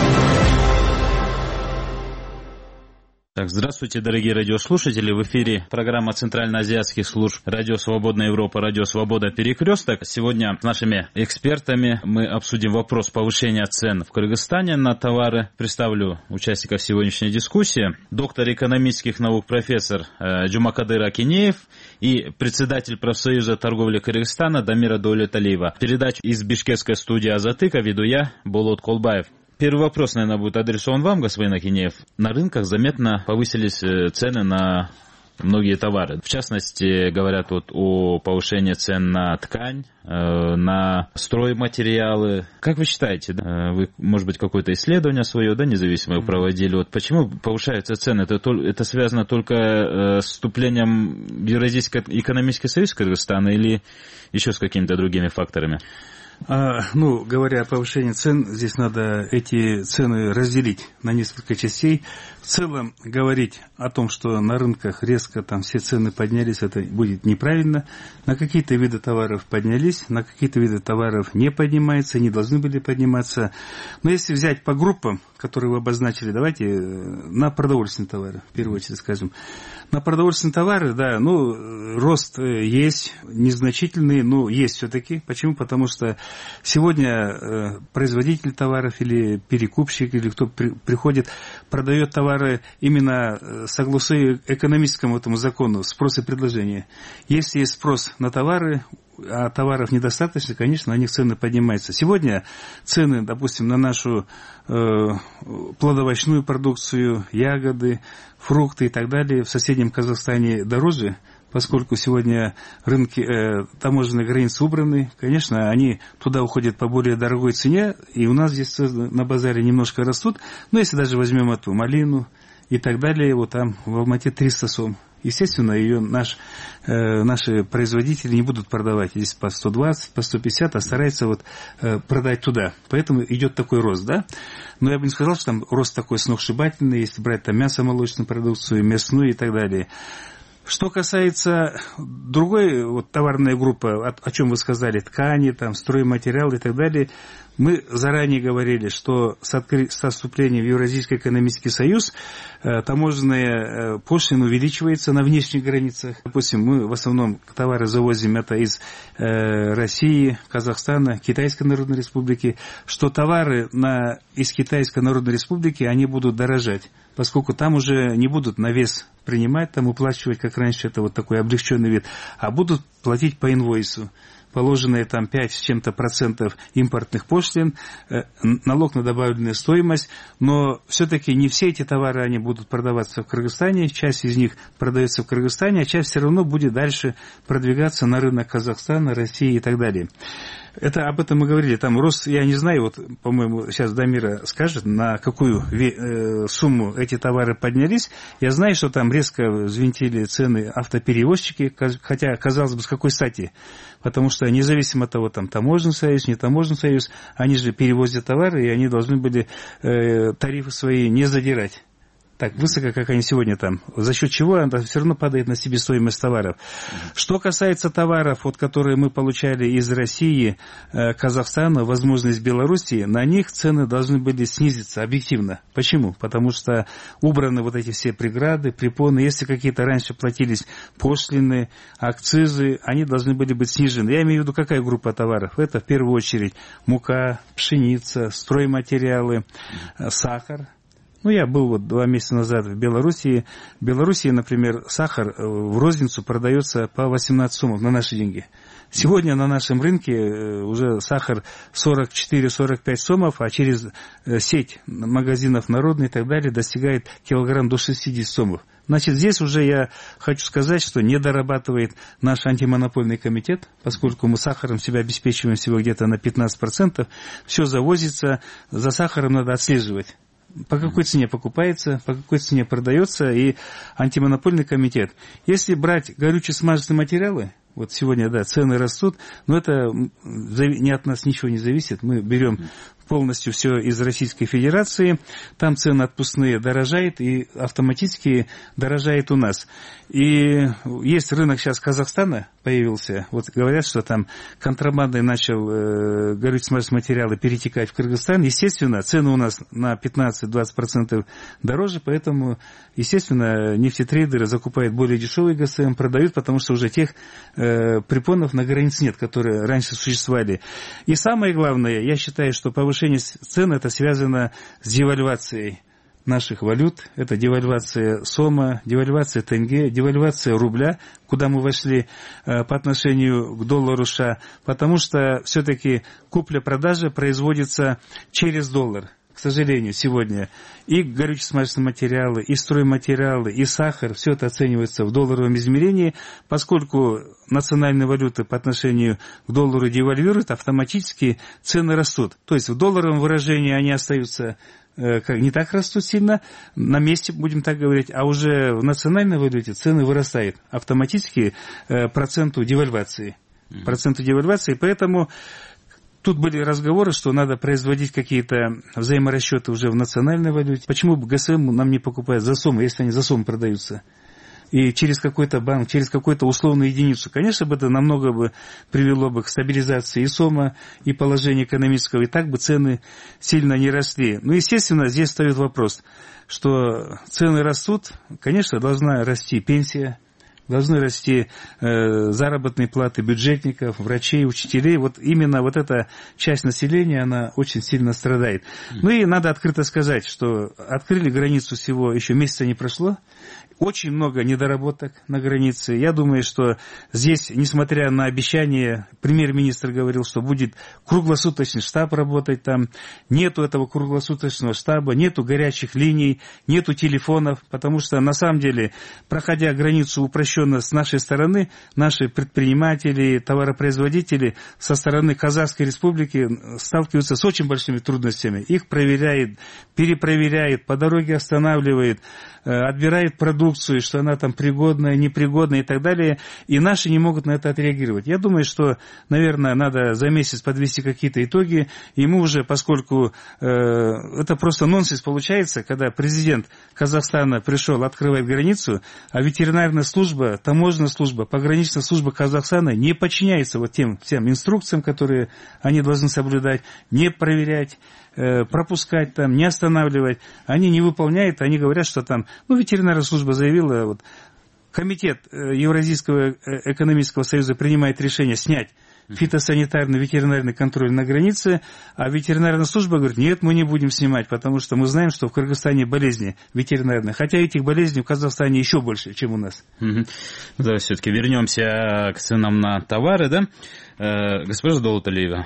Так, здравствуйте, дорогие радиослушатели. В эфире программа Центральноазиатских служб Радио Свободная Европа, Радио Свобода Перекресток. Сегодня с нашими экспертами мы обсудим вопрос повышения цен в Кыргызстане на товары. Представлю участников сегодняшней дискуссии. Доктор экономических наук, профессор Жумакадыр Акинеев и председатель профсоюза торговли Кыргызстана Дамира Даулеталиева. Передачу из бишкекской студии Азатыка веду я, Болот Колбаев. Первый вопрос, наверное, будет адресован вам, господин Акинеев. На рынках заметно повысились цены на многие товары. В частности, говорят вот о повышении цен на ткань, на стройматериалы. Как вы считаете, да? Вы, может быть, какое-то исследование свое, да, независимое проводили? Вот почему повышаются цены? Это связано только с вступлением в Евразийский экономический союз Кыргызстана или еще с какими-то другими факторами? Говоря о повышении цен, здесь надо эти цены разделить на несколько частей. В целом, говорить о том, что на рынках резко там все цены поднялись, это будет неправильно. На какие-то виды товаров поднялись, на какие-то виды товаров не поднимаются, не должны были подниматься. Но если взять по группам, которые вы обозначили, давайте на продовольственные товары, в первую очередь скажем. На продовольственные товары, да, рост есть, незначительный, но есть все-таки. Почему? Потому что сегодня производитель товаров или перекупщик, или кто приходит, продает товары именно согласуя экономическому этому закону, спрос и предложение. Если есть спрос на товары, а товаров недостаточно, конечно, на них цены поднимаются. Сегодня цены, допустим, на нашу плодовочную продукцию, ягоды, фрукты и так далее в соседнем Казахстане дороже, поскольку сегодня рынки, таможенные границы убраны, конечно, они туда уходят по более дорогой цене, и у нас здесь на базаре немножко растут, но если даже возьмем эту малину и так далее, вот там в Алмате 300 сом. Естественно, ее наши производители не будут продавать здесь по 120, по 150, а стараются продать туда. Поэтому идет такой рост, да? Но я бы не сказал, что там рост такой сногсшибательный, если брать там мясо-молочную продукцию, мясную и так далее. Что касается другой товарной группы, о чем вы сказали, ткани, там, стройматериалы и так далее, мы заранее говорили, что с вступлением в Евразийский экономический союз таможенная пошлина увеличивается на внешних границах. Допустим, мы в основном товары завозим это из России, Казахстана, Китайской Народной Республики, что товары из Китайской Народной Республики, они будут дорожать, поскольку там уже не будут на вес принимать, там уплачивать, как раньше, это такой облегченный вид, а будут платить по инвойсу. Положенные там 5 с чем-то процентов импортных пошлин, налог на добавленную стоимость, но все-таки не все эти товары, они будут продаваться в Кыргызстане, часть из них продается в Кыргызстане, а часть все равно будет дальше продвигаться на рынок Казахстана, России и так далее. Это об этом мы говорили, там рост, я не знаю, по-моему, сейчас Дамира скажет, на какую сумму эти товары поднялись. Я знаю, что там резко взвинтили цены автоперевозчики, хотя, казалось бы, с какой стати? Потому что независимо от того, там таможенный союз, не таможенный союз, они же перевозят товары, и они должны были тарифы свои не задирать. так высоко, как они сегодня там, за счет чего она все равно падает на себестоимость товаров. Что касается товаров, вот, которые мы получали из России, Казахстана, возможность Белоруссии, на них цены должны были снизиться объективно. Почему? Потому что убраны вот эти все преграды, препоны. Если какие-то раньше платились пошлины, акцизы, они должны были быть снижены. Я имею в виду, какая группа товаров? Это в первую очередь мука, пшеница, стройматериалы, сахар. Ну, я был вот 2 месяца назад в Белоруссии. В Белоруссии, например, сахар в розницу продается по 18 сомов на наши деньги. Сегодня на нашем рынке уже сахар 44-45 сомов, а через сеть магазинов народные и так далее достигает килограмм до 60 сомов. Значит, здесь уже я хочу сказать, что не дорабатывает наш антимонопольный комитет, поскольку мы сахаром себя обеспечиваем всего где-то на 15%. Все завозится, за сахаром надо отслеживать. По какой цене покупается, по какой цене продается, и антимонопольный комитет. Если брать горюче-смазочные материалы, вот сегодня, да, цены растут, но это не от нас ничего не зависит. Мы берем полностью все из Российской Федерации, там цены отпускные дорожают и автоматически дорожает у нас. И есть рынок сейчас Казахстана появился, вот говорят, что там контрабандой начал горюче-смазочные материалы перетекать в Кыргызстан. Естественно, цены у нас на 15-20% дороже, поэтому, естественно, нефтетрейдеры закупают более дешевый ГСМ, продают, потому что уже тех препонов на границе нет, которые раньше существовали. И самое главное, я считаю, что повышение цен это связано с девальвацией наших валют. Это девальвация сома, девальвация тенге, девальвация рубля, куда мы вошли по отношению к доллару США, потому что все-таки купля-продажа производится через доллар. К сожалению, сегодня и горюче-смазочные материалы, и стройматериалы, и сахар, все это оценивается в долларовом измерении, поскольку национальные валюты по отношению к доллару девальвируют, автоматически цены растут. То есть в долларовом выражении они остаются не так растут сильно, на месте, будем так говорить, а уже в национальной валюте цены вырастают автоматически проценту девальвации. Поэтому тут были разговоры, что надо производить какие-то взаиморасчеты уже в национальной валюте. Почему бы ГСМ нам не покупают за сумму, если они за сумму продаются? И через какой-то банк, через какую-то условную единицу. Конечно, бы это намного бы привело бы к стабилизации и сома, и положения экономического, и так бы цены сильно не росли. Ну, естественно, здесь встает вопрос, что цены растут, конечно, должна расти пенсия, должны расти заработные платы бюджетников, врачей, учителей. Вот именно вот эта часть населения, она очень сильно страдает. Ну и надо открыто сказать, что открыли границу всего, еще месяца не прошло. Очень много недоработок на границе. Я думаю, что здесь, несмотря на обещание, премьер-министр говорил, что будет круглосуточный штаб работать там. Нету этого круглосуточного штаба, нету горячих линий, нету телефонов, потому что, на самом деле, проходя границу упрощенно с нашей стороны, наши предприниматели, товаропроизводители со стороны Казахской Республики сталкиваются с очень большими трудностями. Их проверяет, перепроверяет, по дороге останавливает, отбирает продукцию, что она там пригодная, непригодная и так далее, и наши не могут на это отреагировать. Я думаю, что, наверное, надо за месяц подвести какие-то итоги, и мы уже, поскольку это просто нонсенс получается, когда президент Казахстана пришел, открывает границу, а ветеринарная служба, таможенная служба, пограничная служба Казахстана не подчиняется вот тем всем инструкциям, которые они должны соблюдать, не проверять, пропускать там, не останавливать. Они не выполняют, они говорят, что там, ветеринарная служба заявила, вот, комитет Евразийского экономического союза принимает решение снять фитосанитарный ветеринарный контроль на границе, а ветеринарная служба говорит, нет, мы не будем снимать, потому что мы знаем, что в Кыргызстане болезни ветеринарные, хотя этих болезней в Казахстане еще больше, чем у нас. Давай все-таки вернемся к ценам на товары, да? Госпожа Долуталиева,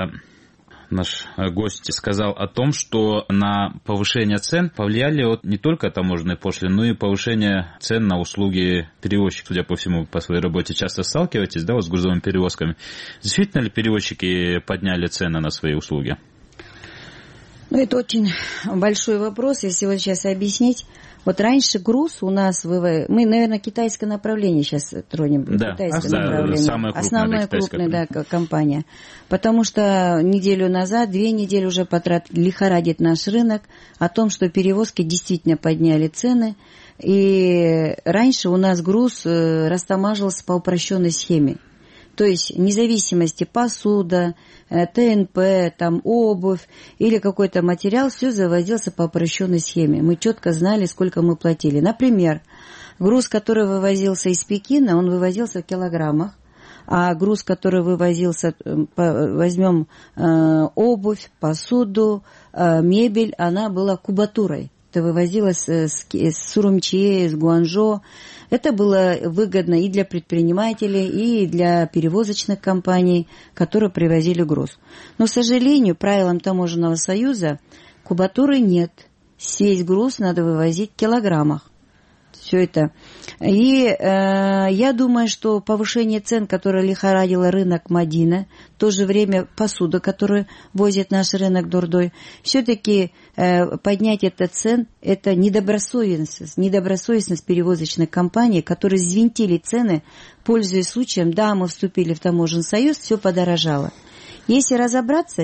наш гость сказал о том, что на повышение цен повлияли не только таможенные пошлины, но и повышение цен на услуги перевозчиков. Судя по всему, по своей работе часто сталкиваетесь, да, с грузовыми перевозками. Действительно ли перевозчики подняли цены на свои услуги? Это очень большой вопрос, если вот сейчас объяснить. Вот раньше груз у нас, мы, наверное, китайское направление сейчас тронем. Да, китайское направление. Самое крупное, основная крупная компания. Потому что неделю назад, 2 недели уже лихорадит наш рынок о том, что перевозки действительно подняли цены. И раньше у нас груз растамаживался по упрощенной схеме. То есть вне зависимости посуда, ТНП, там, обувь или какой-то материал, все завозился по упрощенной схеме. Мы четко знали, сколько мы платили. Например, груз, который вывозился из Пекина, он вывозился в килограммах, а груз, который вывозился, возьмем обувь, посуду, мебель, она была кубатурой. Это вывозилось с Сурумчи, с Гуанчжоу. Это было выгодно и для предпринимателей, и для перевозочных компаний, которые привозили груз. Но, к сожалению, правилам Таможенного союза кубатуры нет. Весь груз надо вывозить в килограммах. Все это. И я думаю, что повышение цен, которое лихорадило рынок Мадина, в то же время посуда, которую возит наш рынок Дордой, все-таки поднять этот цен, это недобросовестность перевозочных компаний, которые взвинтили цены, пользуясь случаем, да, мы вступили в Таможенный союз, все подорожало. Если разобраться,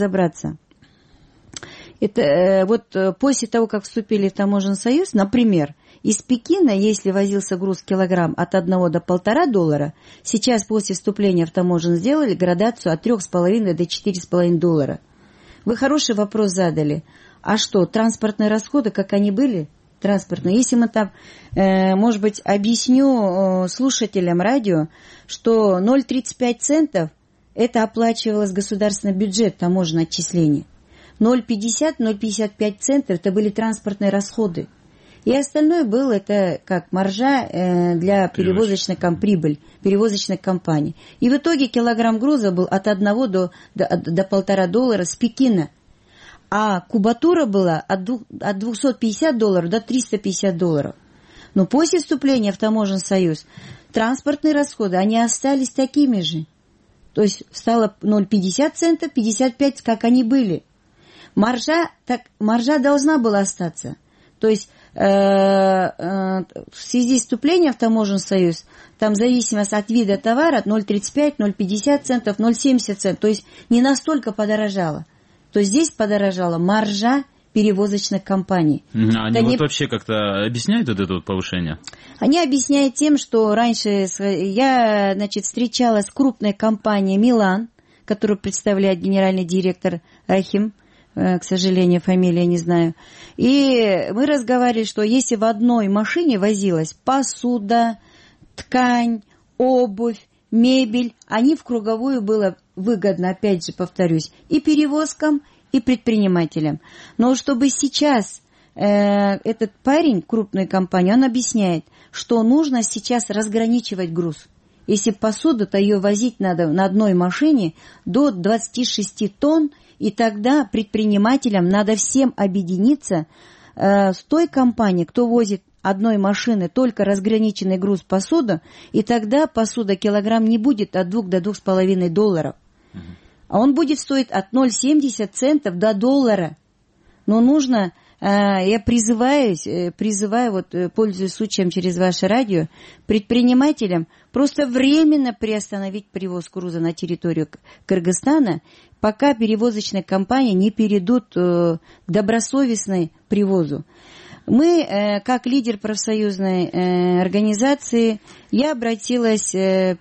это вот после того, как вступили в Таможенный союз, например, из Пекина, если возился груз килограмм от $1 до $1,5, сейчас после вступления в таможенный сделали градацию от $3,5 до $4,5. Вы хороший вопрос задали. А что, транспортные расходы, как они были? Транспортные. Если мы там, может быть, объясню слушателям радио, что 0,35 центов это оплачивалось государственный бюджет таможенное отчисление. 0,50-0,55 центов это были транспортные расходы. И остальное было это как маржа для перевозочной прибыль перевозочных компаний. И в итоге килограмм груза был от $1 до $1,5 с Пекина. А кубатура была от $250 до $350. Но после вступления в Таможенный союз транспортные расходы, они остались такими же. То есть стало 0,50 центов, 55, как они были. Маржа должна была остаться. То есть в связи с вступлением в Таможенный союз, там зависимость от вида товара 0,35, 0,50 центов, 0,70 центов. То есть не настолько подорожало. То есть здесь подорожала маржа перевозочных компаний. Они вообще как-то объясняют это повышение? Они объясняют тем, что раньше я, встречалась с крупной компанией «Милан», которую представляет генеральный директор Рахим, к сожалению, фамилия не знаю. И мы разговаривали, что если в одной машине возилась посуда, ткань, обувь, мебель, они в круговую было выгодно, опять же повторюсь, и перевозкам, и предпринимателям. Но чтобы сейчас этот парень крупной компании, он объясняет, что нужно сейчас разграничивать груз. Если посуду, то ее возить надо на одной машине до 26 тонн, и тогда предпринимателям надо всем объединиться с той компанией, кто возит одной машины только разграниченный груз посуды, и тогда посуда килограмм не будет от $2 до $2,5. А он будет стоить от 0,70 центов до $1. Но нужно, я призываю, вот, пользуясь случаем через ваше радио, предпринимателям просто временно приостановить перевозку груза на территорию Кыргызстана, пока перевозочные компании не перейдут к добросовестной привозу. Мы, как лидер профсоюзной организации, я обратилась к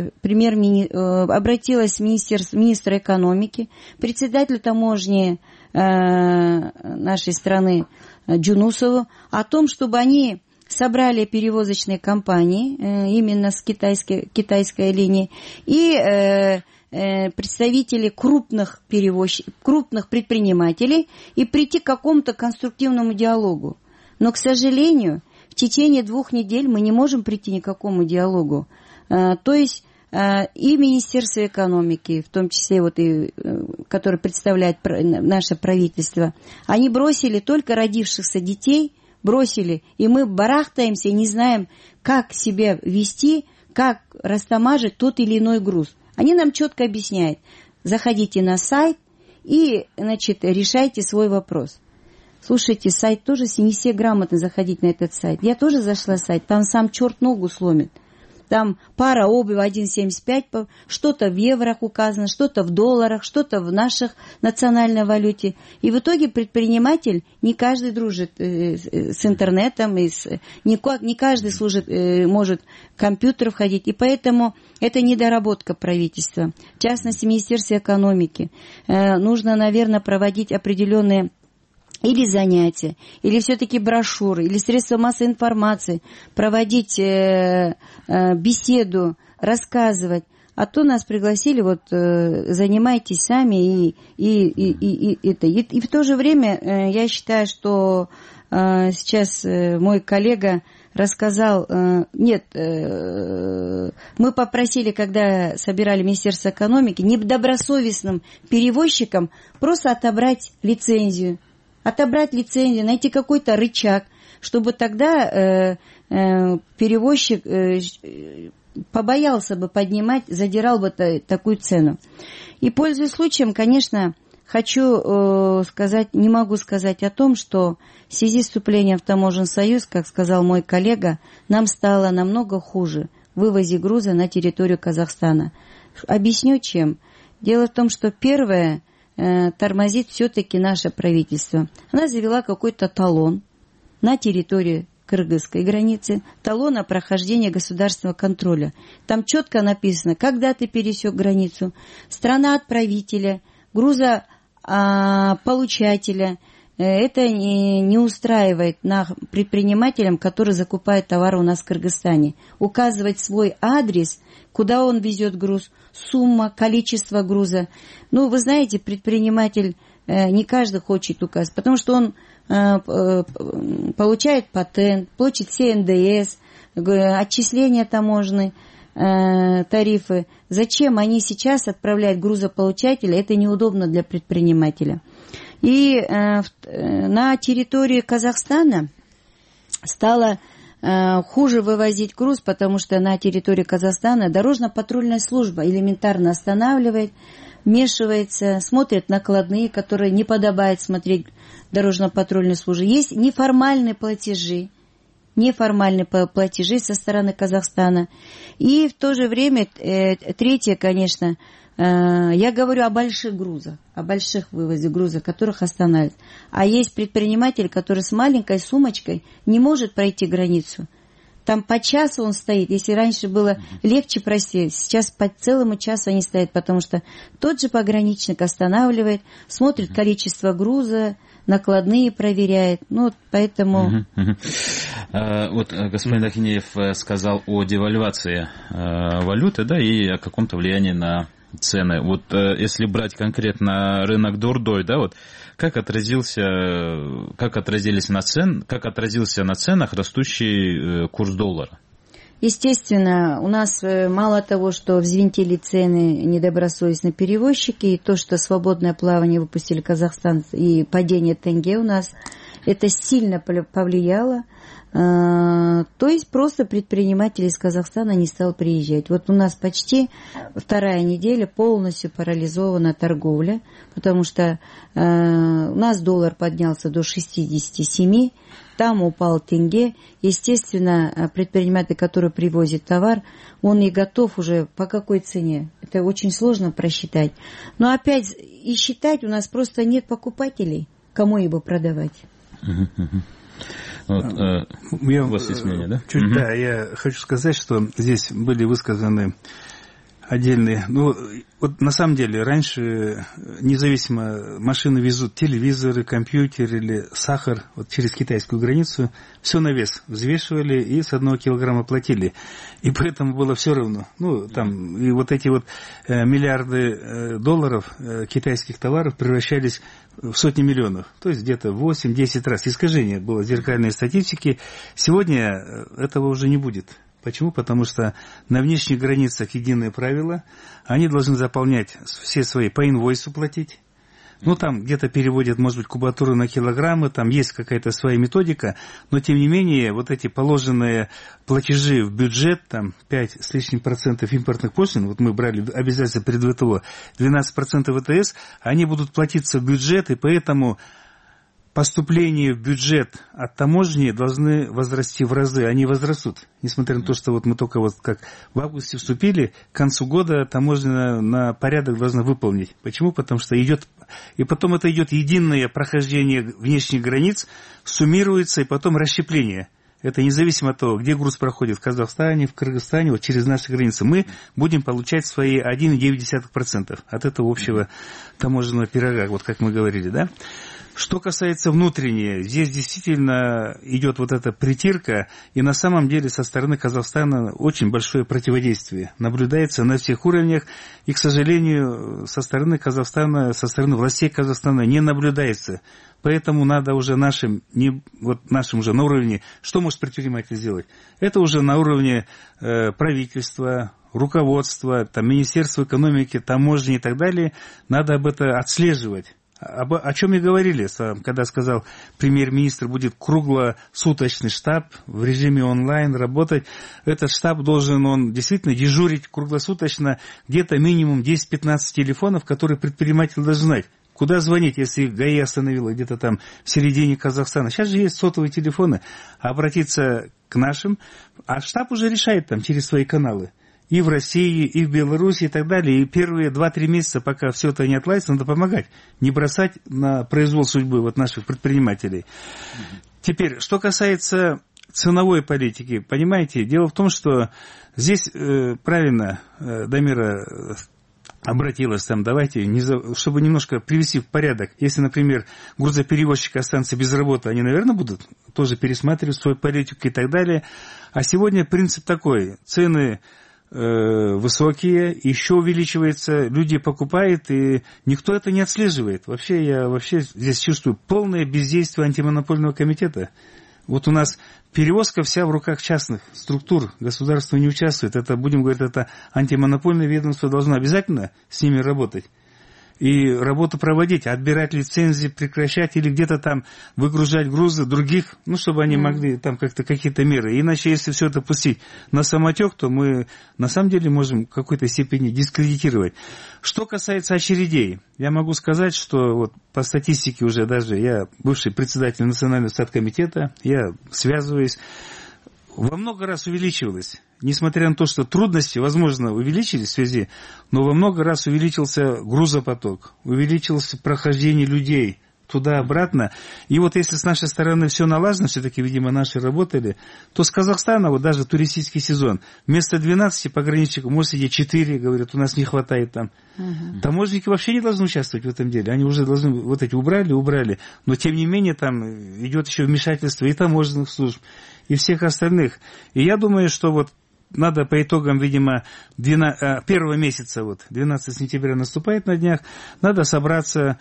министру экономики, председателю таможни нашей страны Джунусову, о том, чтобы они собрали перевозочные компании именно с китайской линии и представителей крупных предпринимателей и прийти к какому-то конструктивному диалогу. Но, к сожалению, в течение 2 недель мы не можем прийти ни к какому диалогу. То есть и Министерство экономики, в том числе вот и, которое представляет наше правительство, они бросили только родившихся детей, и мы барахтаемся и не знаем, как себя вести, как растамажить тот или иной груз. Они нам четко объясняют: заходите на сайт и, решайте свой вопрос. Слушайте, сайт тоже, не все грамотно заходить на этот сайт. Я тоже зашла на сайт, там сам черт ногу сломит. Там пара обуви 1,75, что-то в еврох указано, что-то в долларах, что-то в наших национальной валюте. И в итоге предприниматель, не каждый дружит с интернетом, не каждый может в компьютер входить. И поэтому это недоработка правительства. В частности, Министерства экономики. Нужно, наверное, проводить определенные или занятия, или все-таки брошюры, или средства массовой информации, проводить беседу, рассказывать. А то нас пригласили, занимайтесь сами, и в то же время я считаю, что сейчас мой коллега рассказал, мы попросили, когда собирали Министерство экономики, недобросовестным перевозчикам просто отобрать лицензию, найти какой-то рычаг, чтобы тогда перевозчик побоялся бы поднимать, задирал бы такую цену. И, пользуясь случаем, конечно, не могу сказать о том, что в связи с вступлением в Таможенный союз, как сказал мой коллега, нам стало намного хуже в вывозе груза на территорию Казахстана. Объясню, чем. Дело в том, что первое, тормозит все-таки наше правительство. Она завела какой-то талон на территории кыргызской границы, талон о прохождении государственного контроля. Там четко написано, когда ты пересек границу, страна отправителя, грузополучателя. Это не устраивает предпринимателям, которые закупают товары у нас в Кыргызстане. Указывать свой адрес, куда он везет груз, сумма, количество груза. Вы знаете, предприниматель не каждый хочет указывать, потому что он получает патент, платит все НДС, отчисления таможенные, тарифы. Зачем они сейчас отправляют грузополучателя? Это неудобно для предпринимателя. И на территории Казахстана стало хуже вывозить груз, потому что на территории Казахстана дорожно-патрульная служба элементарно останавливает, вмешивается, смотрит накладные, которые не подобает смотреть дорожно-патрульной службе. Есть неформальные платежи со стороны Казахстана. И в то же время, третье, конечно, я говорю о больших грузах, о больших вывозе груза, которых останавливают. А есть предприниматель, который с маленькой сумочкой не может пройти границу. Там по часу он стоит. Если раньше было легче пройти, сейчас по целому часу они стоят, потому что тот же пограничник останавливает, смотрит количество груза, накладные проверяет. Поэтому... Господин Ахинеев сказал о девальвации валюты, и о каком-то влиянии на цены. Если брать конкретно рынок Дордой, как отразился на ценах растущий курс доллара? Естественно, у нас мало того, что взвинтили цены недобросовестные перевозчики, и то, что свободное плавание выпустили Казахстан, и падение тенге у нас, это сильно повлияло. То есть просто предприниматели из Казахстана не стал приезжать. У нас почти вторая неделя полностью парализована торговля, потому что у нас доллар поднялся до 67, там упал тенге. Естественно, предприниматель, который привозит товар, он и готов уже по какой цене. Это очень сложно просчитать. Но опять и считать у нас просто нет покупателей, кому его продавать. У вас есть мнение, да? Да, я хочу сказать, что здесь были высказаны отдельные... на самом деле, раньше независимо машины везут телевизоры, компьютер или сахар через китайскую границу, все на вес взвешивали и с 1 килограмма платили. И поэтому было все равно. И эти миллиарды долларов китайских товаров превращались в сотни миллионов. То есть где-то 8-10 раз. Искажение было зеркальной статистики. Сегодня этого уже не будет. Почему? Потому что на внешних границах единые правила. Они должны заполнять все свои, по инвойсу платить. Там где-то переводят, может быть, кубатуру на килограммы, там есть какая-то своя методика, но тем не менее, эти положенные платежи в бюджет, 5 с лишним процентов импортных пошлин, мы брали обязательства перед ВТО, 12% ВТС, они будут платиться в бюджет, и поэтому поступления в бюджет от таможни должны возрасти в разы, они возрастут. Несмотря на то, что вот мы только вот как в августе вступили, к концу года таможня на порядок должна выполнить. Почему? Потому что идет, и потом это идет единое прохождение внешних границ, суммируется, и потом расщепление. Это независимо от того, где груз проходит, в Казахстане, в Кыргызстане, вот через наши границы. Мы будем получать свои 1,9% от этого общего таможенного пирога, вот как мы говорили, да? Что касается внутренней, здесь действительно идет вот эта притирка, и на самом деле со стороны Казахстана очень большое противодействие. Наблюдается на всех уровнях, и, к сожалению, со стороны Казахстана, со стороны властей Казахстана не наблюдается. Поэтому надо уже нашим уже на уровне, что может предприниматель сделать? Это уже на уровне правительства, руководства, там, Министерства экономики, таможни и так далее, надо об этом отслеживать. О чем и говорили, когда сказал премьер-министр, будет круглосуточный штаб в режиме онлайн работать. Этот штаб должен он действительно дежурить круглосуточно, где-то минимум 10-15 телефонов, которые предприниматель должен знать. Куда звонить, если ГАИ остановила где-то там в середине Казахстана? Сейчас же есть сотовые телефоны. Обратиться к нашим, а штаб уже решает там через свои каналы. И в России, и в Беларуси, и так далее. И первые 2-3 месяца, пока все это не отладится, надо помогать. Не бросать на произвол судьбы вот наших предпринимателей. Теперь, что касается ценовой политики. Понимаете, дело в том, что здесь правильно Дамира обратилась там, давайте, чтобы немножко привести в порядок. Если, например, грузоперевозчики останутся без работы, они, наверное, будут тоже пересматривать свою политику и так далее. А сегодня принцип такой. Цены высокие, еще увеличивается, люди покупают, и никто это не отслеживает. Я здесь чувствую полное бездействие антимонопольного комитета. Вот у нас перевозка вся в руках частных структур, государство не участвует. Это, будем говорить, это антимонопольное ведомство должно обязательно с ними работать. И работу проводить, отбирать лицензии, прекращать или где-то там выгружать грузы других, чтобы они могли там как-то какие-то меры. Иначе, если все это пустить на самотек, то мы на самом деле можем в какой-то степени дискредитировать. Что касается очередей, я могу сказать, что вот по статистике уже даже я бывший председатель Национального статкомитета, я связываюсь, во много раз увеличивалось. Несмотря на то, что трудности, возможно, увеличились в связи, но во много раз увеличился грузопоток, увеличилось прохождение людей туда-обратно. И вот если с нашей стороны все налажено, все-таки, видимо, наши работали, то с Казахстана, вот даже туристический сезон, вместо 12 пограничников может сидеть 4, говорят, у нас не хватает там. Таможенники вообще не должны участвовать в этом деле. Они уже должны, вот эти убрали, но тем не менее там идет еще вмешательство и таможенных служб, и всех остальных. И я думаю, что вот надо по итогам, видимо, первого месяца, 12 сентября наступает на днях, надо собраться,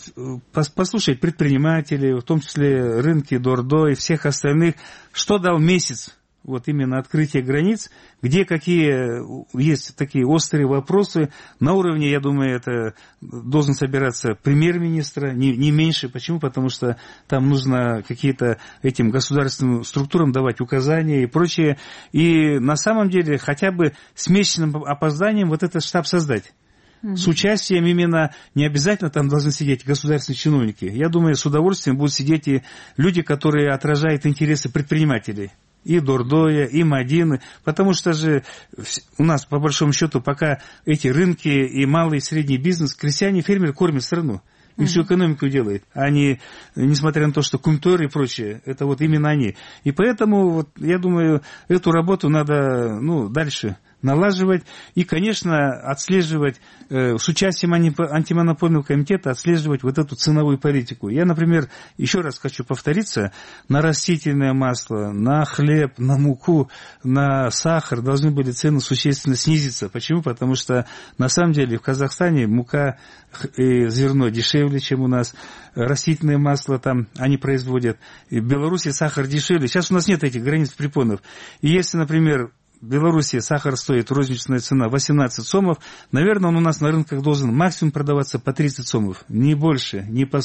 послушать предпринимателей, в том числе рынки Дордо и всех остальных, что дал месяц, именно открытие границ, где какие есть такие острые вопросы. На уровне, я думаю, это должен собираться премьер-министра, не меньше. Почему? Потому что там нужно какие-то этим государственным структурам давать указания и прочее. И на самом деле хотя бы с месячным опозданием этот штаб создать. С участием именно, не обязательно там должны сидеть государственные чиновники. Я думаю, с удовольствием будут сидеть и люди, которые отражают интересы предпринимателей. И Дордоя, и Мадины, потому что же у нас, по большому счету, пока эти рынки и малый и средний бизнес, крестьяне, фермеры кормят страну. И всю экономику делают. Они, несмотря на то, что культура и прочее, это именно они. И поэтому, я думаю, эту работу надо, дальше налаживать и, конечно, отслеживать, с участием антимонопольного комитета, отслеживать эту ценовую политику. Я, например, еще раз хочу повториться, на растительное масло, на хлеб, на муку, на сахар должны были цены существенно снизиться. Почему? Потому что, на самом деле, в Казахстане мука и зерно дешевле, чем у нас, растительное масло там они производят, и в Беларуси сахар дешевле. Сейчас у нас нет этих границ препонов. И если, например, в Беларуси сахар стоит, розничная цена 18 сомов, наверное, он у нас на рынках должен максимум продаваться по 30 сомов, не больше, не по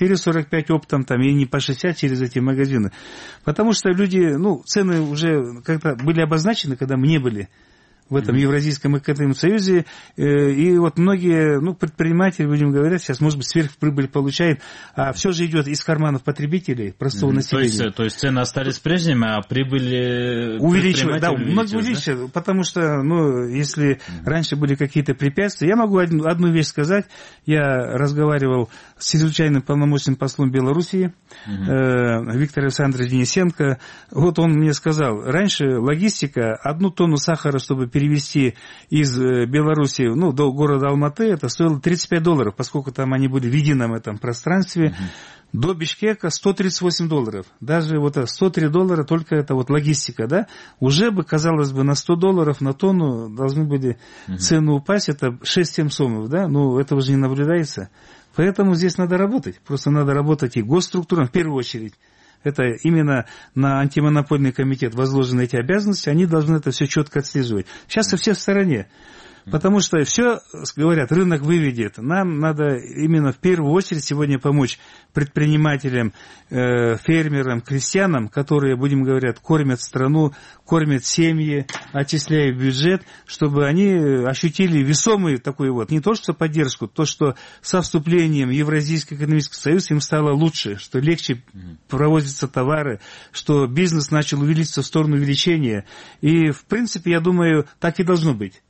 44-45 оптом, и не по 60 через эти магазины. Потому что люди, цены уже как-то были обозначены, когда мы не были в этом Евразийском экономическом союзе, и вот многие предприниматели, будем говорить, сейчас, может быть, сверхприбыль получают, а все же идет из карманов потребителей, простого населения. То есть цены остались прежними, а прибыли увеличивают, да, многие увеличивают, потому что, если раньше были какие-то препятствия, я могу одну вещь сказать, я разговаривал с чрезвычайным полномочным послом Белоруссии, Виктор Александрович Денисенко, вот он мне сказал, раньше логистика, 1 тонну сахара, чтобы перевезти из Беларуси, до города Алматы, это стоило $35, поскольку там они были в едином этом пространстве. До Бишкека $138. Даже вот $103 только это вот логистика, да? Уже бы, казалось бы, на $100 на тонну должны были цены упасть, это 6-7 сомов, да? Этого же не наблюдается. Поэтому здесь надо работать. Просто надо работать и госструктурам в первую очередь. Это именно на антимонопольный комитет возложены эти обязанности, они должны это все четко отслеживать. Сейчас все в стороне. Потому что все, говорят, рынок выведет. Нам надо именно в первую очередь сегодня помочь предпринимателям, фермерам, крестьянам, которые, будем говорить, кормят страну, кормят семьи, отчисляют бюджет, чтобы они ощутили весомый такой не то что поддержку, то, что со вступлением в Евразийский экономический союз им стало лучше, что легче провозятся товары, что бизнес начал увеличиться в сторону увеличения. И, в принципе, я думаю, так и должно быть.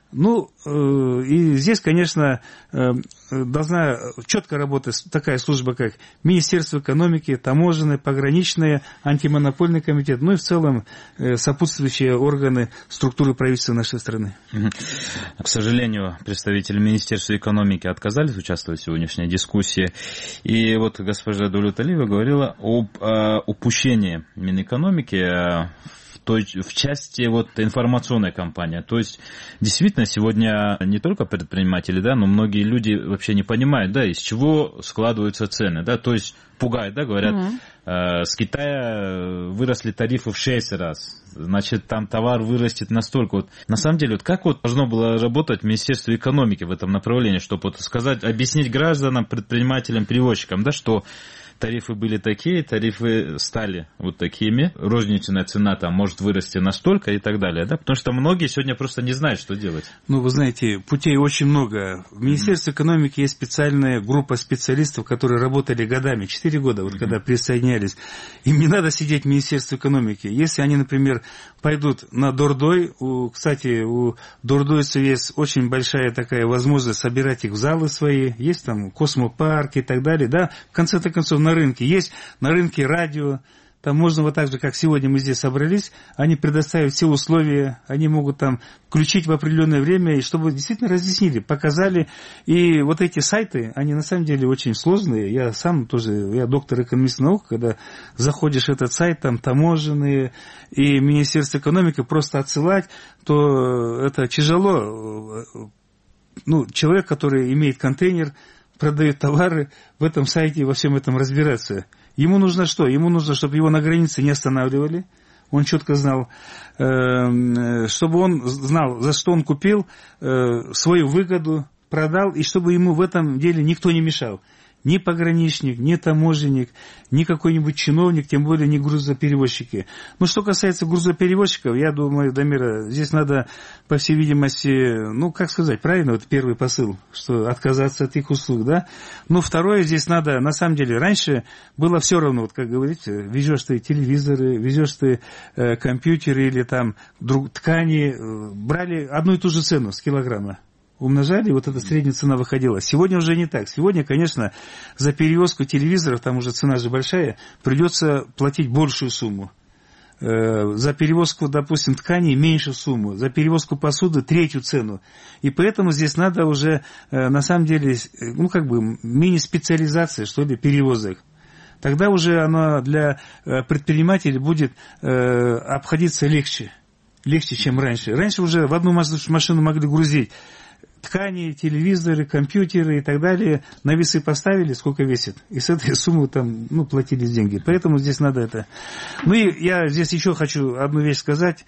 И здесь, конечно, должна четко работать такая служба, как Министерство экономики, таможенное, пограничное, антимонопольный комитет, и в целом сопутствующие органы структуры правительства нашей страны. К сожалению, представители Министерства экономики отказались участвовать в сегодняшней дискуссии. И вот госпожа Дулют Алиева говорила об упущении Минэкономики в части информационной кампании. То есть, действительно, сегодня не только предприниматели, но многие люди вообще не понимают, из чего складываются цены, то есть пугают, говорят, с Китая выросли тарифы в 6 раз, значит, там товар вырастет настолько. На самом деле, как должно было работать Министерство экономики в этом направлении, чтобы сказать, объяснить гражданам, предпринимателям, перевозчикам, что тарифы были такие, тарифы стали такими, розничная цена там может вырасти настолько и так далее, потому что многие сегодня просто не знают, что делать. Вы знаете, путей очень много. В Министерстве экономики есть специальная группа специалистов, которые работали годами, 4 года, когда присоединялись. Им не надо сидеть в Министерстве экономики. Если они, например, пойдут на Дордой, кстати, у дордойцев есть очень большая такая возможность собирать их в залы свои, есть там космопарк и так далее, в конце-то концов, на рынке. Есть на рынке радио, там можно так же, как сегодня мы здесь собрались, они предоставят все условия, они могут там включить в определенное время, и чтобы действительно разъяснили, показали. И эти сайты, они на самом деле очень сложные. Я сам тоже, я доктор экономических наук, когда заходишь в этот сайт, там таможенные и Министерство экономики, просто отсылать, то это тяжело. Человек, который имеет контейнер, продает товары, в этом сайте во всем этом разбираться. Ему нужно что? Ему нужно, чтобы его на границе не останавливали. Он четко знал, чтобы он знал, за что он купил, свою выгоду продал, и чтобы ему в этом деле никто не мешал. Ни пограничник, ни таможенник, ни какой-нибудь чиновник, тем более не грузоперевозчики. Что касается грузоперевозчиков, я думаю, Дамира, здесь надо, по всей видимости, как сказать, правильно, первый посыл, что отказаться от их услуг, второе, здесь надо, на самом деле, раньше было все равно, как говорите, везешь ты телевизоры, везешь ты компьютеры или там ткани, брали одну и ту же цену с килограмма. Умножали, эта средняя цена выходила. Сегодня уже не так. Сегодня, конечно, за перевозку телевизоров, там уже цена же большая, придется платить большую сумму. За перевозку, допустим, тканей меньшую сумму. За перевозку посуды третью цену. И поэтому здесь надо уже, на самом деле, мини-специализация, перевозок. Тогда уже оно для предпринимателей будет обходиться легче, чем раньше. Раньше уже в одну машину могли грузить ткани, телевизоры, компьютеры и так далее, на весы поставили, сколько весит, и с этой суммы там, платились деньги. Поэтому здесь надо это. И я здесь еще хочу одну вещь сказать,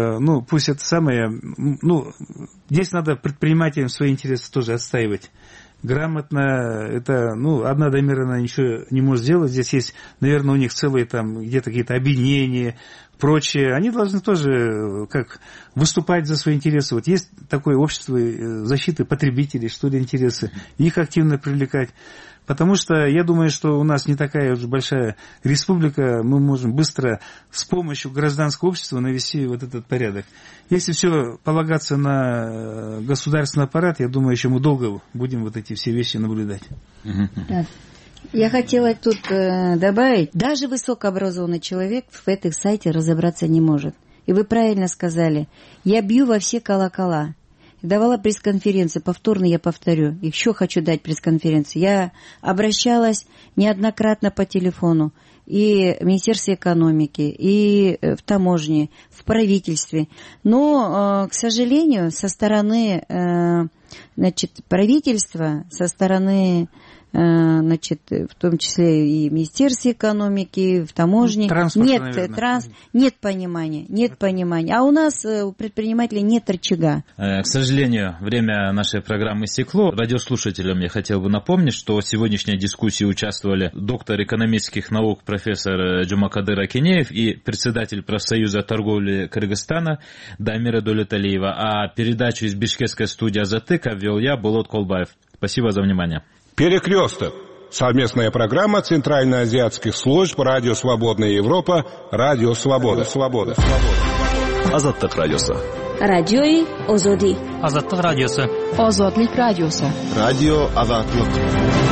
пусть это самое, здесь надо предпринимателям свои интересы тоже отстаивать. грамотно. Это, однодомерно ничего не может сделать. Здесь есть, наверное, у них целые там где-то какие-то объединения, прочее. Они должны тоже выступать за свои интересы. Вот есть такое общество защиты потребителей, что ли, интересы. Их активно привлекать. Потому что я думаю, что у нас не такая уже большая республика, мы можем быстро с помощью гражданского общества навести вот этот порядок. Если все полагаться на государственный аппарат, я думаю, еще мы долго будем вот эти все вещи наблюдать. Да. Я хотела тут добавить, даже высокообразованный человек в этих сайтах разобраться не может. И вы правильно сказали, я бью во все колокола. Давала пресс-конференции, повторно я повторю, еще хочу дать пресс-конференцию. Я обращалась неоднократно по телефону и в Министерстве экономики, и в таможне, в правительстве. Но, к сожалению, со стороны правительства, со стороны в том числе и в Министерстве экономики, в таможне, нет понимания. А у нас у предпринимателей нет рычага. К сожалению, время нашей программы истекло. Радиослушателям я хотел бы напомнить, что в сегодняшней дискуссии участвовали доктор экономических наук профессор Джумакадыр Акинеев и председатель профсоюза торговли Кыргызстана Дамира Долеталиева. А передачу из бишкекской студии «Азаттык» вел я, Болот Колбаев. Спасибо за внимание. Перекресток. Совместная программа Центральноазиатских служб Радио Свободная Европа, Радио Свобода. Азаттык радиосы. Радиои Озоди. Азаттык радиосы. Озодлик радиосы. Радио Азаттык.